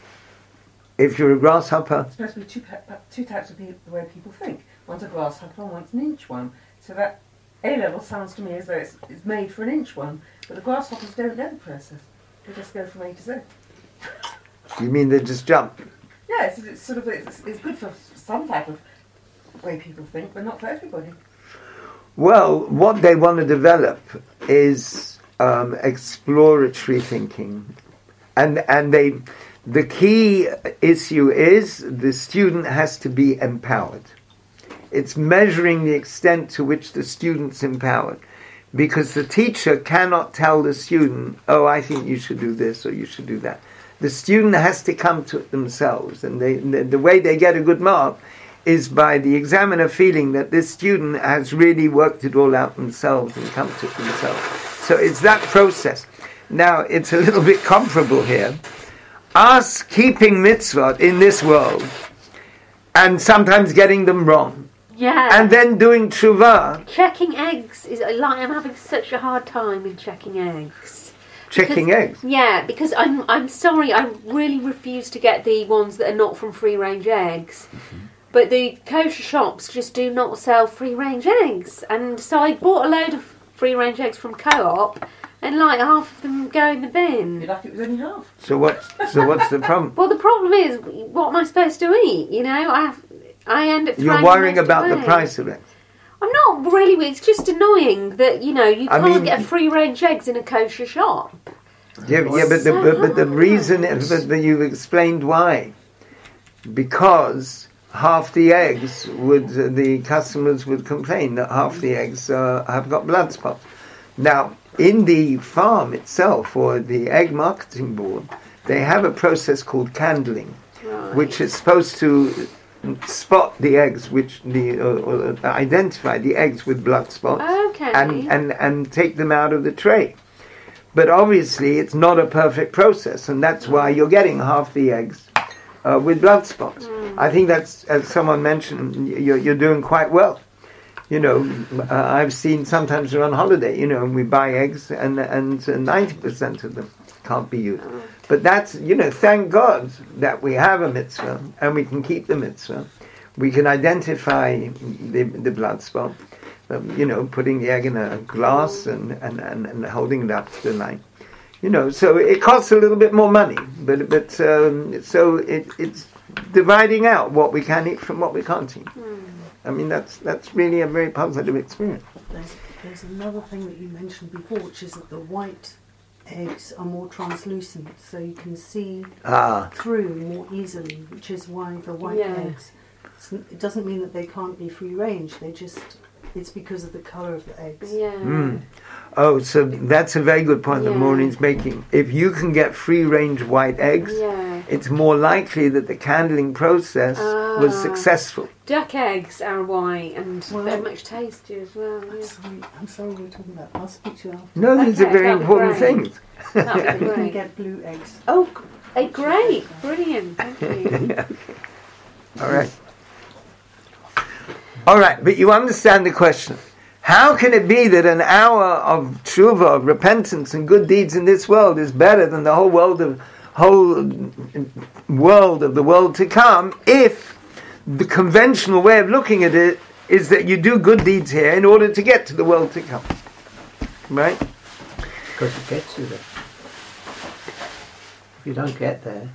If you're a grasshopper... It's supposed to be two types of people, the way people think. One's a grasshopper and one's an inchworm. So that A-level sounds to me as though it's made for an inchworm, but the grasshoppers don't know the process. They just go from A to Z. You mean they just jump? Yeah, it's good for some type of way people think, but not for everybody. Well, what they want to develop is exploratory thinking. And the key issue is the student has to be empowered. It's measuring the extent to which the student's empowered. Because the teacher cannot tell the student, oh, I think you should do this or you should do that. The student has to come to it themselves. And the way they get a good mark is by the examiner feeling that this student has really worked it all out themselves and come to it themselves. So it's that process. Now, it's a little bit comparable here. Us keeping mitzvot in this world and sometimes getting them wrong. Yeah. And then doing tshuva. Checking eggs is like I'm having such a hard time in checking eggs. Checking eggs? Yeah, because I'm sorry, I really refuse to get the ones that are not from free range eggs. Mm-hmm. But the kosher shops just do not sell free range eggs. And so I bought a load of free range eggs from Co-op, and like half of them go in the bin. You're lucky it was only half. So what's the problem? Well, the problem is, what am I supposed to eat? You know, I end up. You're worrying about the price of it. I'm not really. It's just annoying that you can't get free range eggs in a kosher shop. Yeah, but the reason is that you've explained why. Because half the eggs the customers would complain that half the eggs have got blood spots. Now, in the farm itself, or the egg marketing board, they have a process called candling, which is supposed to spot the eggs, identify the eggs with blood spots, and take them out of the tray. But obviously, it's not a perfect process, and that's why you're getting half the eggs with blood spots. I think that's, as someone mentioned, you're doing quite well. You know, I've seen sometimes we're on holiday, and we buy eggs and 90% of them can't be used. But that's, thank God that we have a mitzvah and we can keep the mitzvah. We can identify the blood spot, putting the egg in a glass and holding it up to the light. So it costs a little bit more money, but so it's dividing out what we can eat from what we can't eat. I mean, that's really a very positive experience. There's another thing that you mentioned before, which is that the white eggs are more translucent, so you can see through more easily, which is why the white eggs, it doesn't mean that they can't be free range, it's because of the colour of the eggs. Yeah. Oh, so that's a very good point that Maureen's making. If you can get free-range white eggs, it's more likely that the candling process was successful. Duck eggs are white and they're much tastier as well. Yeah. I'm sorry we're talking about. I'll speak to you after. No, these are very important things. You can get blue eggs. Oh, great. Brilliant. Thank you. All right. All right, but you understand the question. How can it be that an hour of tshuva, of repentance and good deeds in this world is better than the whole world of the world to come, if the conventional way of looking at it is that you do good deeds here in order to get to the world to come? Right? Because it gets you there. If you don't get there,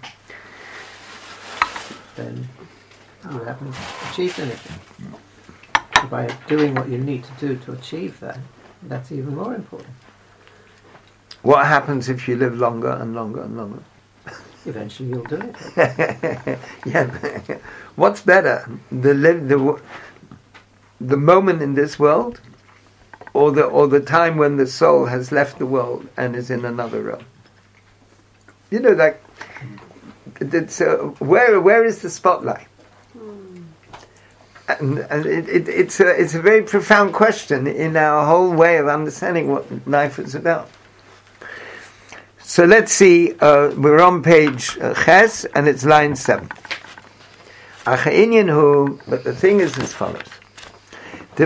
then you haven't achieved anything. So by doing what you need to do to achieve that, that's even more important. What happens if you live longer and longer and longer? Eventually you'll do it. Yeah. What's better, the moment in this world, or the time when the soul has left the world and is in another realm? You know, like, it's where is the spotlight? And it's a very profound question in our whole way of understanding what life is about. So let's see, we're on page Ches, and it's line 7. But the thing is as follows. You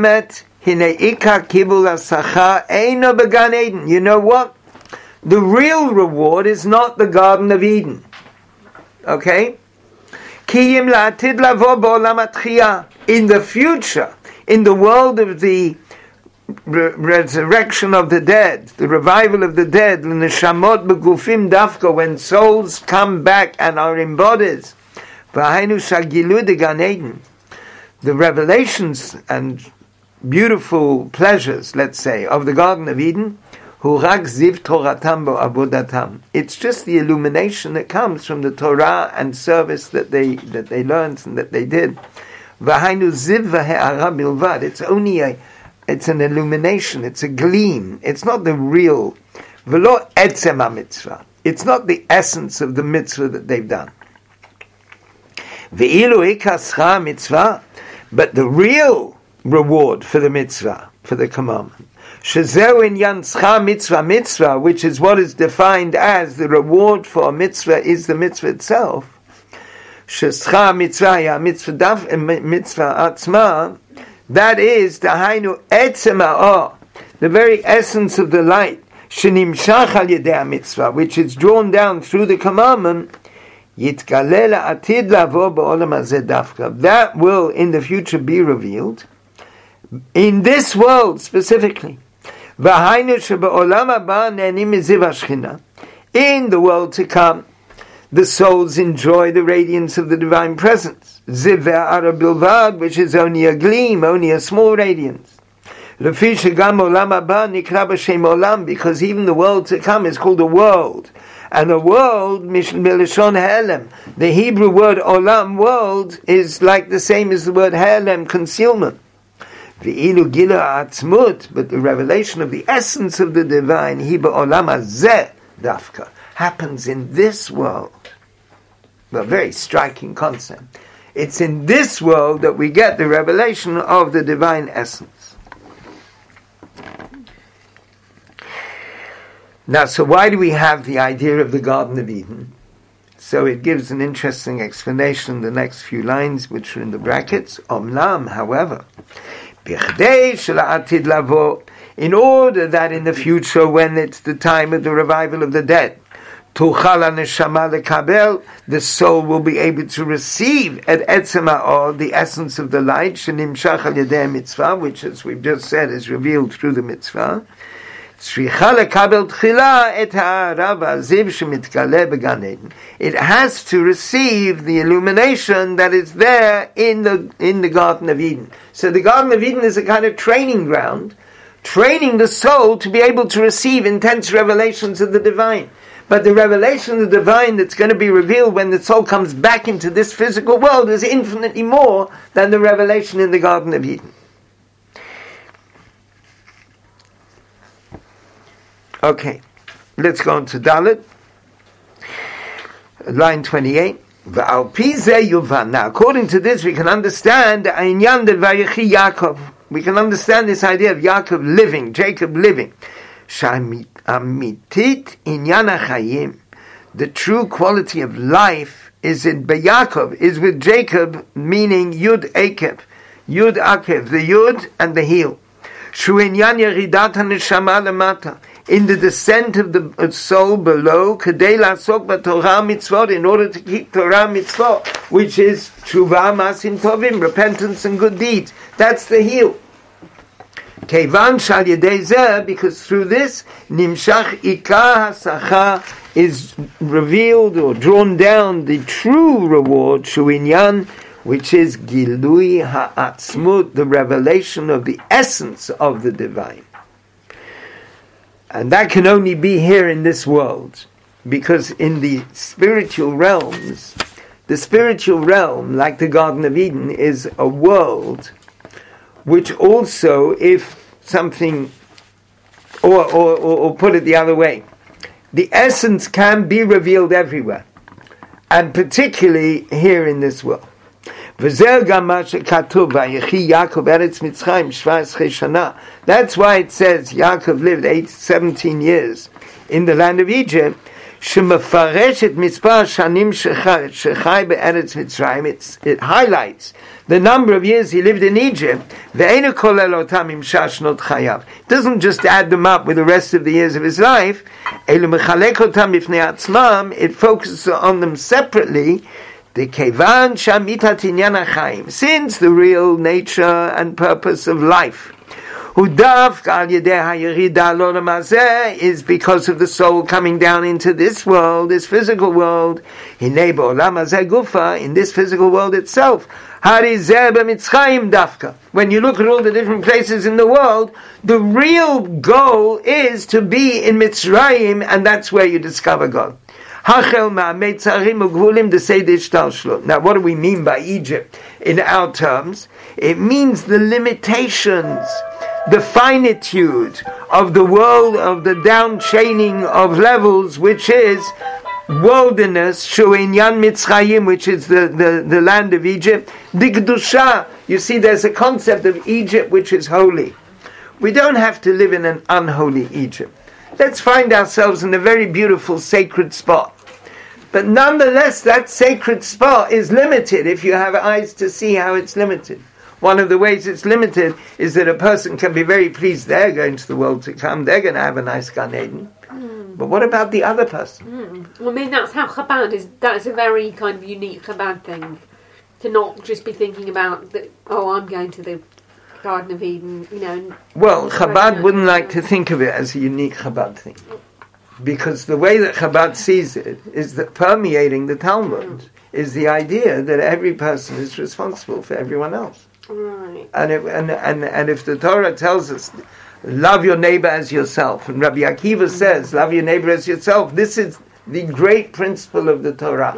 know what? The real reward is not the Garden of Eden. Okay? In the future, in the world of the resurrection of the dead, the revival of the dead, when souls come back and are in bodies, the revelations and beautiful pleasures, let's say, of the Garden of Eden, it's just the illumination that comes from the Torah and service that they learned and that they did. It's an illumination, it's a gleam. It's not the real. It's not the essence of the mitzvah that they've done. But the real reward for the mitzvah, for the commandment, which is what is defined as the reward for a mitzvah, is the mitzvah itself. That is the very essence of the light, which is drawn down through the commandment. That will in the future be revealed in this world specifically. In the world to come, the souls enjoy the radiance of the divine presence, which is only a gleam, only a small radiance. Because even the world to come is called a world. And a world, the Hebrew word olam, world, is like the same as the word helem, concealment. But the revelation of the essence of the divine, happens in this world. A very striking concept. It's in this world that we get the revelation of the divine essence. Now, so why do we have the idea of the Garden of Eden? So it gives an interesting explanation in the next few lines, which are in the brackets. Omnam, however, in order that in the future, when it's the time of the revival of the dead, the soul will be able to receive at etzema, the essence of the light, which, as we've just said, is revealed through the mitzvah. It has to receive the illumination that is there in the Garden of Eden. So the Garden of Eden is a kind of training ground, training the soul to be able to receive intense revelations of the divine. But the revelation of the divine that's going to be revealed when the soul comes back into this physical world is infinitely more than the revelation in the Garden of Eden. Okay, let's go on to Dalet, line 28. Now, according to this, we can understand Yaakov. We can understand this idea of Yaakov living, Jacob living. The true quality of life is in Yaakov, is with Jacob, meaning Yud Akev. Yud Akev, the Yud and the heel. Shuinyan Yeridat HaNeshama Lamata, in the descent of the soul below, Kedei La'asok B'Torah Mitzvot, in order to keep Torah Mitzvot, which is Tshuva Masim Tovim, repentance and good deeds. That's the heel. Kevan Shal Yedei Zeh, because through this, Nimshach Ikar HaSachar, is revealed or drawn down the true reward, Shuinyan, which is Gilui Ha'atzmut, the revelation of the essence of the divine. And that can only be here in this world, because in the spiritual realms, the spiritual realm, like the Garden of Eden, is a world which also, if something, or put it the other way, the essence can be revealed everywhere, and particularly here in this world. That's why it says Yaakov lived 17 years in the land of Egypt. It highlights the number of years he lived in Egypt. It doesn't just add them up with the rest of the years of his life. It focuses on them separately. Since the real nature and purpose of life is because of the soul coming down into this world, this physical world, in this physical world itself. When you look at all the different places in the world, the real goal is to be in Mitzrayim, and that's where you discover God. Now, what do we mean by Egypt in our terms? It means the limitations, the finitude of the world, of the down-chaining of levels, which is wilderness, Shuinyan Mitzrayim, which is the land of Egypt. Digdusha, you see, there's a concept of Egypt which is holy. We don't have to live in an unholy Egypt. Let's find ourselves in a very beautiful sacred spot. But nonetheless, that sacred spot is limited if you have eyes to see how it's limited. One of the ways it's limited is that a person can be very pleased they're going to the world to come, they're going to have a nice Gan Eden. But what about the other person? Well, I mean, that's how Chabad is. That's a very kind of unique Chabad thing. To not just be thinking about, I'm going to the Garden of Eden, Well, Chabad wouldn't like to think of it as a unique Chabad thing. Because the way that Chabad sees it is that permeating the Talmud is the idea that every person is responsible for everyone else. Right. And if the Torah tells us, love your neighbor as yourself, and Rabbi Akiva says, love your neighbor as yourself, this is the great principle of the Torah.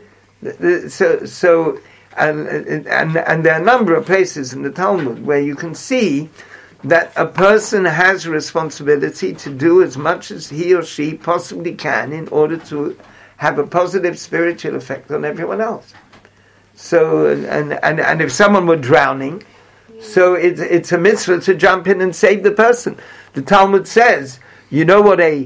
And there are a number of places in the Talmud where you can see that a person has a responsibility to do as much as he or she possibly can in order to have a positive spiritual effect on everyone else. So, and if someone were drowning, so it's a mitzvah to jump in and save the person. The Talmud says, you know what a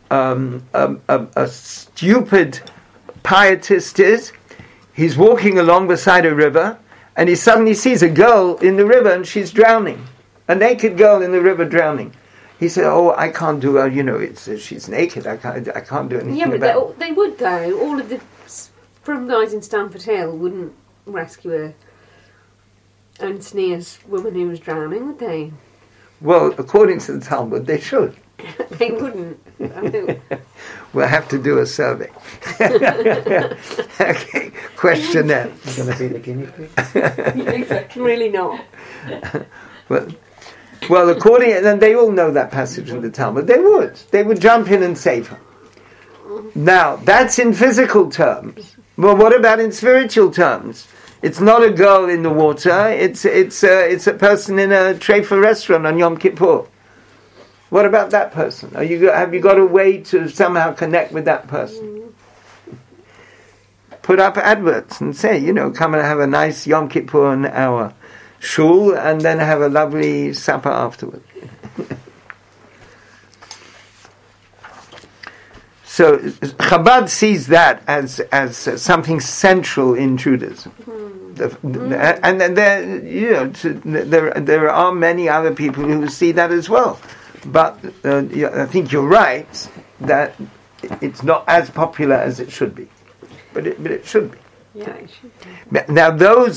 stupid pietist is? He's walking along beside a river, and he suddenly sees a girl in the river, and she's drowning. A naked girl in the river drowning. He said, I can't do it. She's naked. I can't do anything about it. Yeah, but they would, though. All of the from guys in Stamford Hill wouldn't rescue her and Sneer's woman who was drowning, would they? Well, according to the Talmud, they should. They wouldn't. We'll have to do a survey. Okay, questionnaire. You're going to be the guinea pig? Really not. Well, and they all know that passage in the Talmud. They would jump in and save her. Now, that's in physical terms. Well, what about in spiritual terms? It's not a girl in the water. It's a person in a treifa restaurant on Yom Kippur. What about that person? Have you got a way to somehow connect with that person? Put up adverts and say, come and have a nice Yom Kippur in our shul, and then have a lovely supper afterwards. So Chabad sees that as something central in Judaism. And then there are many other people who see that as well. But I think you're right that it's not as popular as it should be. But it should be. Yeah, it should be. Now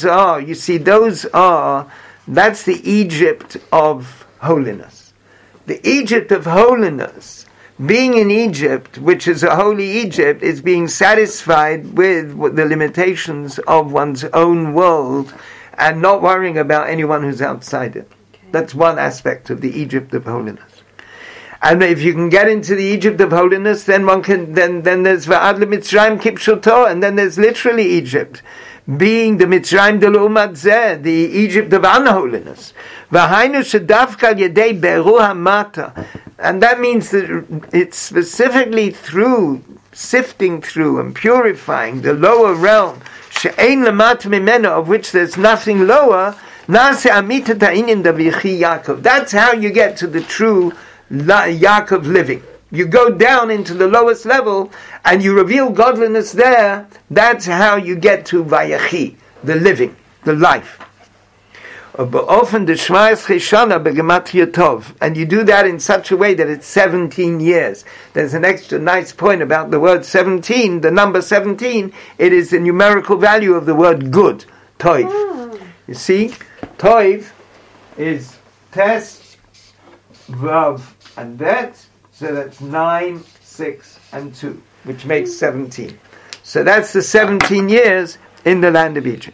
that's the Egypt of holiness. The Egypt of holiness, being in Egypt, which is a holy Egypt, is being satisfied with the limitations of one's own world and not worrying about anyone who's outside it. Okay. That's one aspect of the Egypt of holiness. And if you can get into the Egypt of holiness, then one can. Then there's Va'ad leMitzrayim Kipshuto, and then there's literally Egypt, being the Mitzrayim de L'umat Zeh, the Egypt of unholiness. V'hainu shedavka yedei beru hamata, and that means that it's specifically through sifting through and purifying the lower realm, she'ein lamata mimena, of which there's nothing lower. Nase amita ta'inim davichi Yaakov. That's how you get to the true Yaakov living. You go down into the lowest level and you reveal godliness there. That's how you get to Vayachi, the living, the life. But often the Shma'as Cheshana begematria tov, and you do that in such a way that it's 17 years. There's an extra nice point about the word 17, the number 17. It is the numerical value of the word good, toiv. You see, toiv is tes, vav, and that, so that's 9, 6, and 2, which makes 17. So that's the 17 years in the land of Egypt.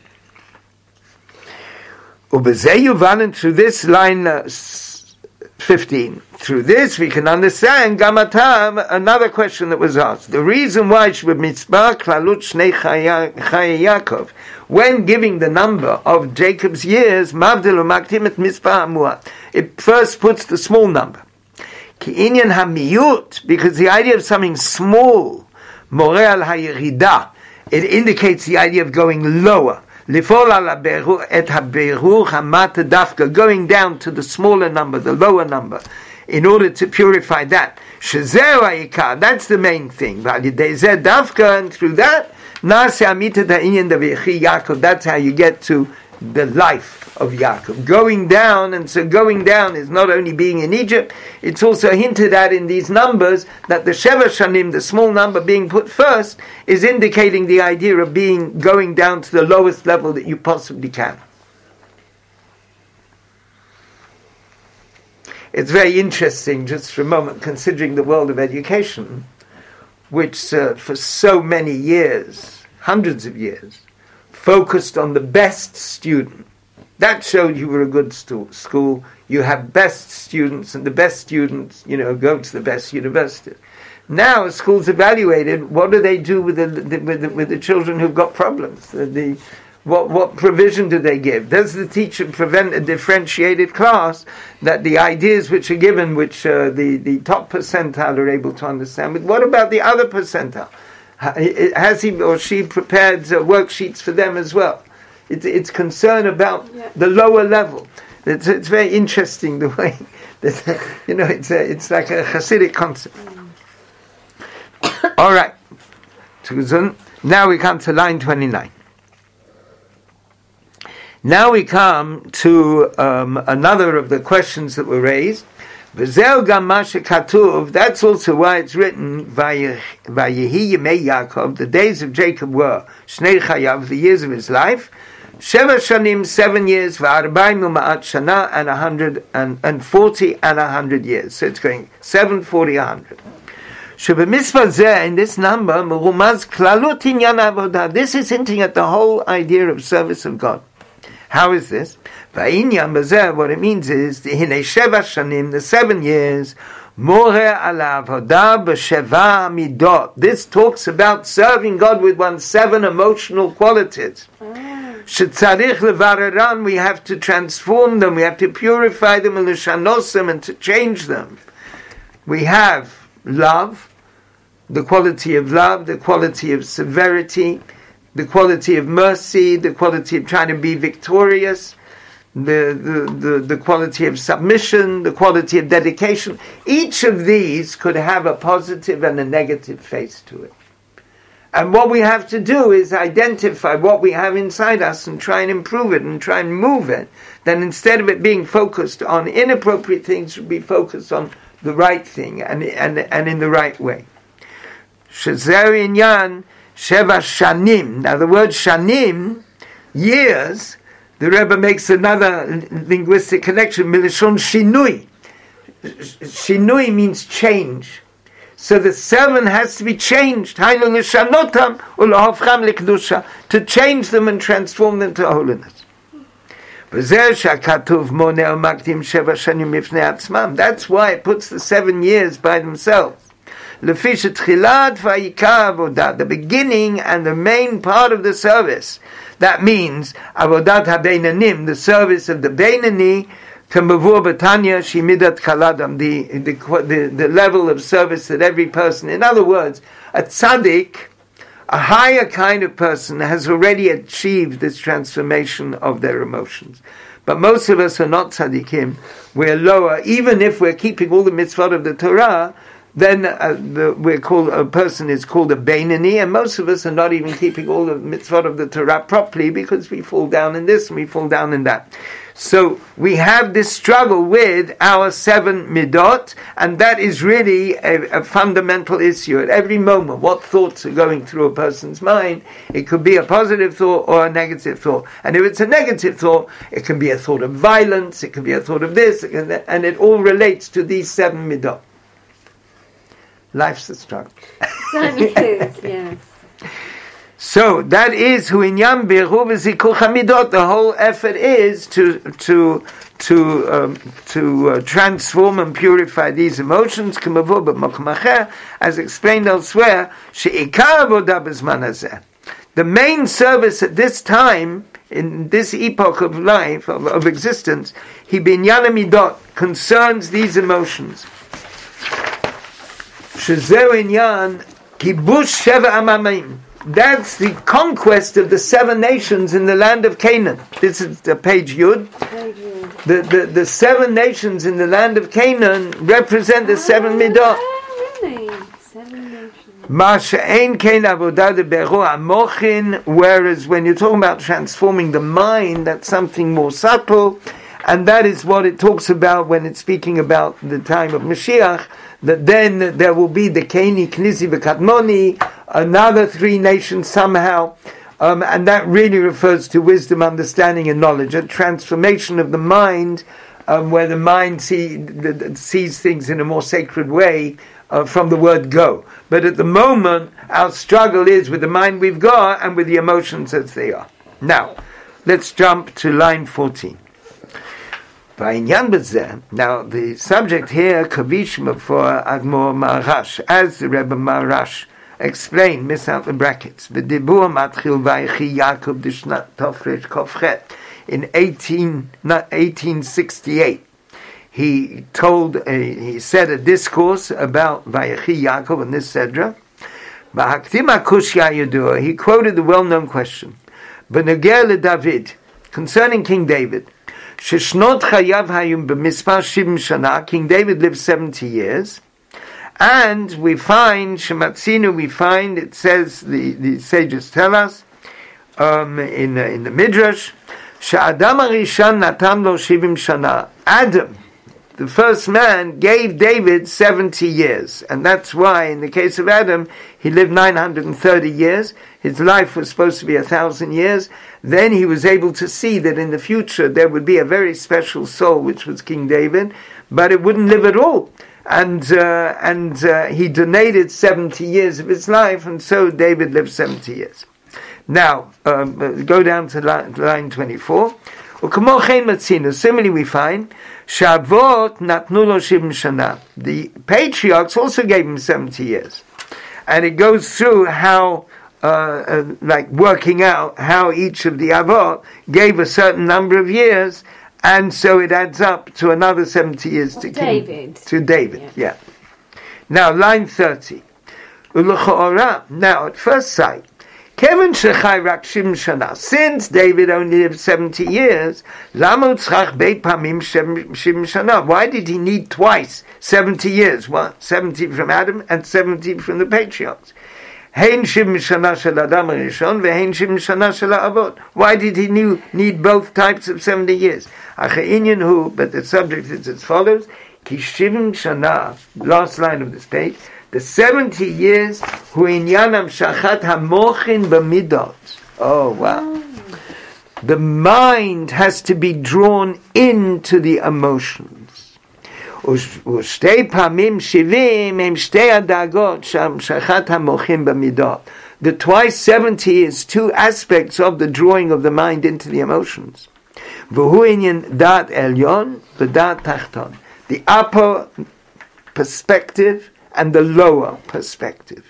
And through this line 15, through this we can understand Gamatam, another question that was asked. The reason why Yaakov, when giving the number of Jacob's years, it first puts the small number. Because the idea of something small, it indicates the idea of going lower. Going down to the smaller number, the lower number, in order to purify that. That's the main thing. And through that, that's how you get to the life of Yaakov. Going down, and so going down is not only being in Egypt, it's also hinted at in these numbers that the Sheva Shanim, the small number being put first, is indicating the idea of going down to the lowest level that you possibly can. It's very interesting, just for a moment, considering the world of education, which for so many years, hundreds of years, focused on the best student. That showed you were a good school. You have best students, and the best students, go to the best university. Now, schools evaluated. What do they do with the children who've got problems? What provision do they give? Does the teacher prevent a differentiated class that the ideas which are given, which the top percentile are able to understand? But what about the other percentile? Has he or she prepared worksheets for them as well? It's concern about the lower level. It's very interesting the way that it's like a Hasidic concept. All right. Now we come to line 29. Now we come to another of the questions that were raised. That's also why it's written, Vayehi Yemei Yaakov, the days of Jacob were Shnei Chayav, the years of his life, Sheva Shanim, 7 years, V'arba'im u'ma'at shana, and 140 and 100 years. So it's going 7, 40, 100. Shebemitzvah zeh, in this number, merumaz klalut inyan avodah. This is hinting at the whole idea of service of God. How is this? What it means is the Hinei Sheva Shanim, the 7 years, More ala avodah b'sheva midot. This talks about serving God with one's 7 emotional qualities. Shetzarich levareran, we have to transform them, we have to purify them, and l'shanosem, and to change them. We have love, the quality of love, the quality of severity, the quality of mercy, the quality of trying to be victorious, the quality of submission, the quality of dedication. Each of these could have a positive and a negative face to it. And what we have to do is identify what we have inside us and try and improve it and try and move it. Then instead of it being focused on inappropriate things, it should be focused on the right thing and in the right way. Shezer inyan sheva shanim. Now the word shanim, years, the Rebbe makes another linguistic connection, milishon shinui. Shinui means change. So the 7 has to be changed. To change them and transform them to holiness. That's why it puts the 7 years by themselves. The beginning and the main part of the service. That means avodat habeinanim, the service of the Beinani, the level of service that every person, in other words, a tzaddik, a higher kind of person, has already achieved this transformation of their emotions. But most of us are not tzaddikim. We're lower. Even if we're keeping all the mitzvot of the Torah, then a person is called a Beinani, and most of us are not even keeping all the mitzvot of the Torah properly because we fall down in this and we fall down in that. So we have this struggle with our 7 midot, and that is really a fundamental issue. At every moment, what thoughts are going through a person's mind? It could be a positive thought or a negative thought. And if it's a negative thought, it can be a thought of violence, it can be a thought of this, and it all relates to these 7 midot. Life's a struggle. Certainly is, yes. So that is hu inyan biru v'zikuch hamidot. The whole effort is to transform and purify these emotions. As explained elsewhere, she'ikar avodah b'zman hazeh. The main service at this time, in this epoch of life, of existence, he binyan hamidot, concerns these emotions. Shezeu inyan kibush sheva amamim. That's the conquest of the 7 nations in the land of Canaan. This is the page Yud. The 7 nations in the land of Canaan represent the 7 midot. Really? 7 nations. Whereas when you're talking about transforming the mind, that's something more subtle. And that is what it talks about when it's speaking about the time of Mashiach, that then there will be the Keni, Knisi, V'Kadmoni, another 3 nations somehow, and that really refers to wisdom, understanding, and knowledge, a transformation of the mind, where the mind sees things in a more sacred way from the word go. But at the moment, our struggle is with the mind we've got and with the emotions as they are. Now, let's jump to line 14. Now, the subject here, Kavishma for Admor Marash, as the Rebbe Marash explained, miss out the brackets. The Dibur Matchil Vayechi Yaakov Dishnat Tofresh Kofchet in 1868. He said a discourse about Vayechi Yaakov and this Sedra. He quoted the well-known question, B'negel David, concerning King David. Shishnot Chayav Hayum b'mispar Shivim Shana. King David lived 70 years, and we find Shematzinu. It says the sages tell us in the Midrash, Sha'adam Arishan Natam Lo Shivim Shana. Adam, the first man, gave David 70 years, and that's why in the case of Adam he lived 930 years. His life was supposed to be 1,000 years. Then he was able to see that in the future there would be a very special soul, which was King David, but it wouldn't live at all. And he donated 70 years of his life, and so David lived 70 years. Now, go down to line 24. Similarly, we find the patriarchs also gave him 70 years. And it goes through how working out how each of the Avot gave a certain number of years, and so it adds up to another 70 years to David. Yeah. Now, line 30. Now, at first sight, since David only lived 70 years, why did he need twice 70 years? 70 from Adam and 70 from the patriarchs. Hein 70 shana shel Adam HaRishon ve'hen 70 shana shel ha'avot. Why did he need both types of 70 years? But the subject is as follows. Ki 70 shana, last line of this page, the 70 years hu inyanam shachat hamochin b'midot. Oh, wow. The mind has to be drawn into the emotions. The twice 70 is two aspects of the drawing of the mind into the emotions. The upper perspective and the lower perspective.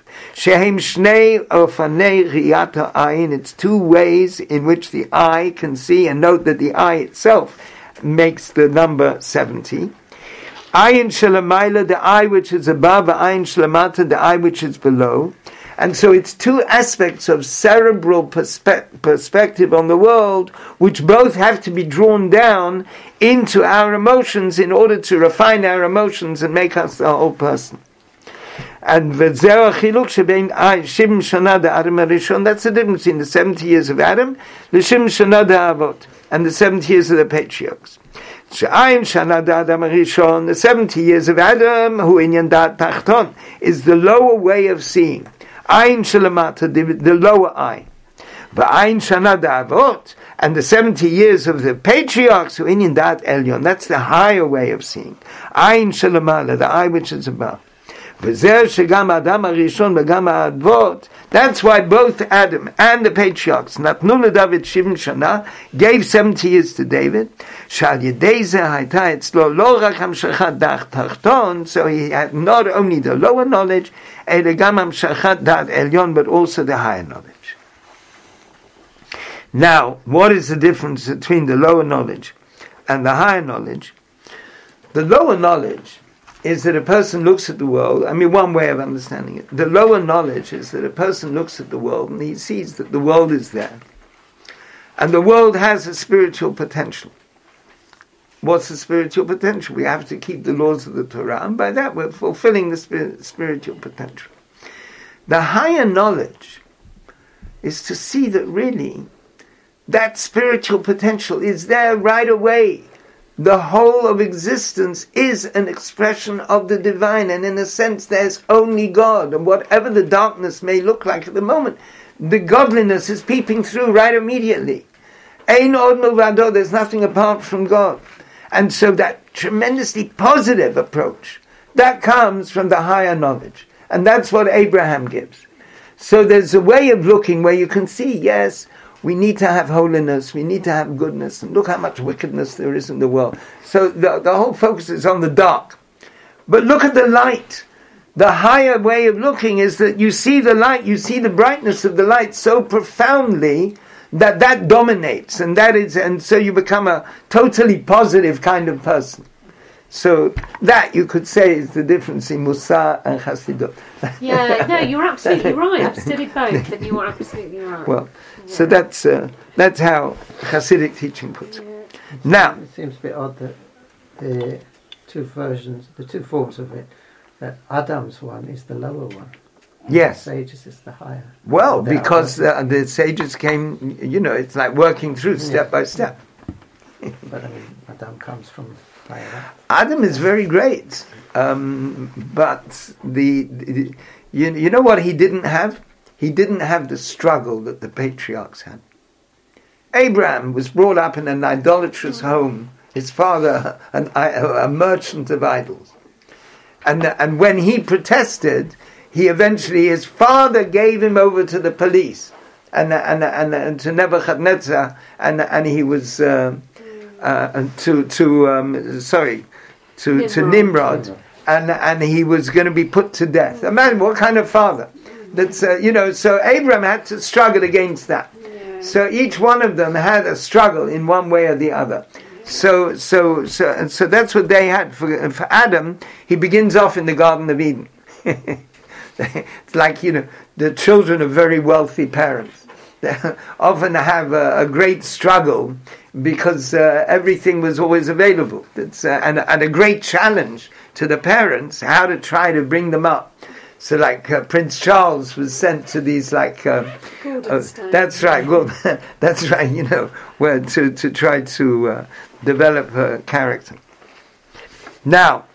It's two ways in which the eye can see, and note that the eye itself makes the number 70. Ayin shelamayla, the eye which is above, ayin shelamata, the eye which is below. And so it's two aspects of cerebral perspective on the world, which both have to be drawn down into our emotions in order to refine our emotions and make us the whole person. And that's the difference between the 70 years of Adam, the 70 shana da'avot, and the 70 years of the patriarchs. The 70 years of Adam, who inyan da'at tachton, is the lower way of seeing. Ayin shalamata, the lower eye. V'ayin shana da'avot, and the 70 years of the patriarchs, who inyan da'at elyon, that's the higher way of seeing. Ayin shalamala, the eye which is above. That's why both Adam and the patriarchs Natnu David 70 shana gave 70 years to David. So he had not only the lower knowledge, but also the higher knowledge. Now, what is the difference between the lower knowledge and the higher knowledge? The lower knowledge is that a person looks at the world. I mean, one way of understanding it. The lower knowledge is that a person looks at the world and he sees that the world is there. And the world has a spiritual potential. What's the spiritual potential? We have to keep the laws of the Torah, and by that we're fulfilling the spiritual potential. The higher knowledge is to see that really that spiritual potential is there right away. The whole of existence is an expression of the divine, and in a sense there's only God, and whatever the darkness may look like at the moment, the godliness is peeping through right immediately. Ein od milvado, there's nothing apart from God. And so that tremendously positive approach, that comes from the higher knowledge, and that's what Abraham gives. So there's a way of looking where you can see, yes, we need to have holiness, we need to have goodness, and look how much wickedness there is in the world. So the whole focus is on the dark. But look at the light. The higher way of looking is that you see the light, you see the brightness of the light so profoundly that dominates, and so you become a totally positive kind of person. So that, you could say, is the difference in Musar and Chassidut. Yeah, no, you're absolutely right. I've studied both, and you are absolutely right. Well, so that's how Hasidic teaching puts it. Now, it seems a bit odd that the two forms of it, that Adam's one is the lower one. Yes. The sages is the higher. Well, because the sages came, it's like working through step by step. But I mean, Adam comes from higher up. Adam is very great, but you know what he didn't have? He didn't have the struggle that the patriarchs had. Abraham was brought up in an idolatrous home. His father, a merchant of idols, and when he protested, his father gave him over to the police and to Nebuchadnezzar, and he was to Nimrod, and he was going to be put to death. Imagine what kind of father. That's so Abraham had to struggle against that. Yeah. So each one of them had a struggle in one way or the other. So that's what they had. For Adam, he begins off in the Garden of Eden. It's like the children of very wealthy parents. They often have a great struggle because everything was always available. And a great challenge to the parents how to try to bring them up. So like Prince Charles was sent to these like that's right, well that's right, you know, where to try to develop her character. Now,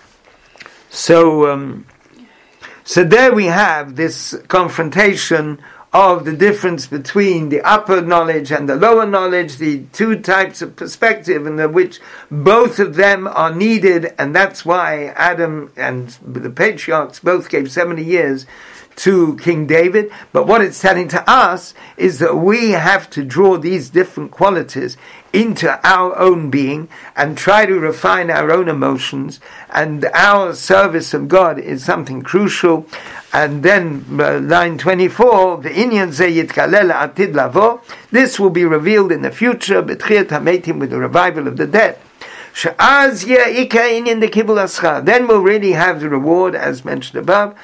so there we have this confrontation of the difference between the upper knowledge and the lower knowledge, the two types of perspective, in which both of them are needed, and that's why Adam and the patriarchs both gave 70 years to King David. But what it's telling to us is that we have to draw these different qualities into our own being and try to refine our own emotions, and our service of God is something crucial. And then line 24, the inyan ze yitkalel atid lavo, this will be revealed in the future, b'tchiyat hametim, with the revival of the dead. She'az ye'ika inyan de kibul aschar, then we'll really have the reward as mentioned above.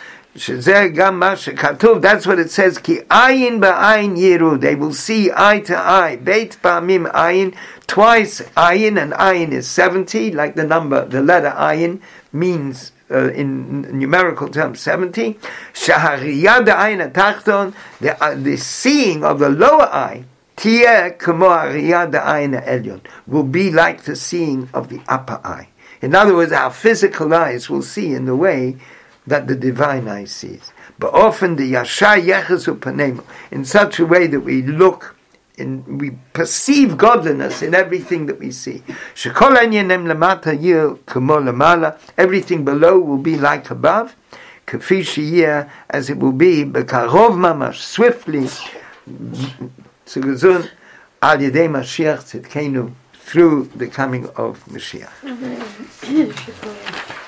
That's what it says. Ki ayin ba'ayin yiru. They will see eye to eye. Beit pa'amim ayin. Twice ayin, and ayin is 70, like the number, the letter ayin means in numerical terms 70. Shahariyah da'ayin atachton. The seeing of the lower eye, tieh kamo hariyah da'ayin elyon, will be like the seeing of the upper eye. In other words, our physical eyes will see in the way that the divine eye sees. But often the yashar yechesu panemu, in such a way that we look, we perceive godliness in everything that we see. Shekol anyanem lamata yir kamo lamala, everything below will be like above, kafi sheyeh, as it will be, bekarov mamash, swiftly, zugezun, al yedei Mashiach tzidkenu, through the coming of Mashiach.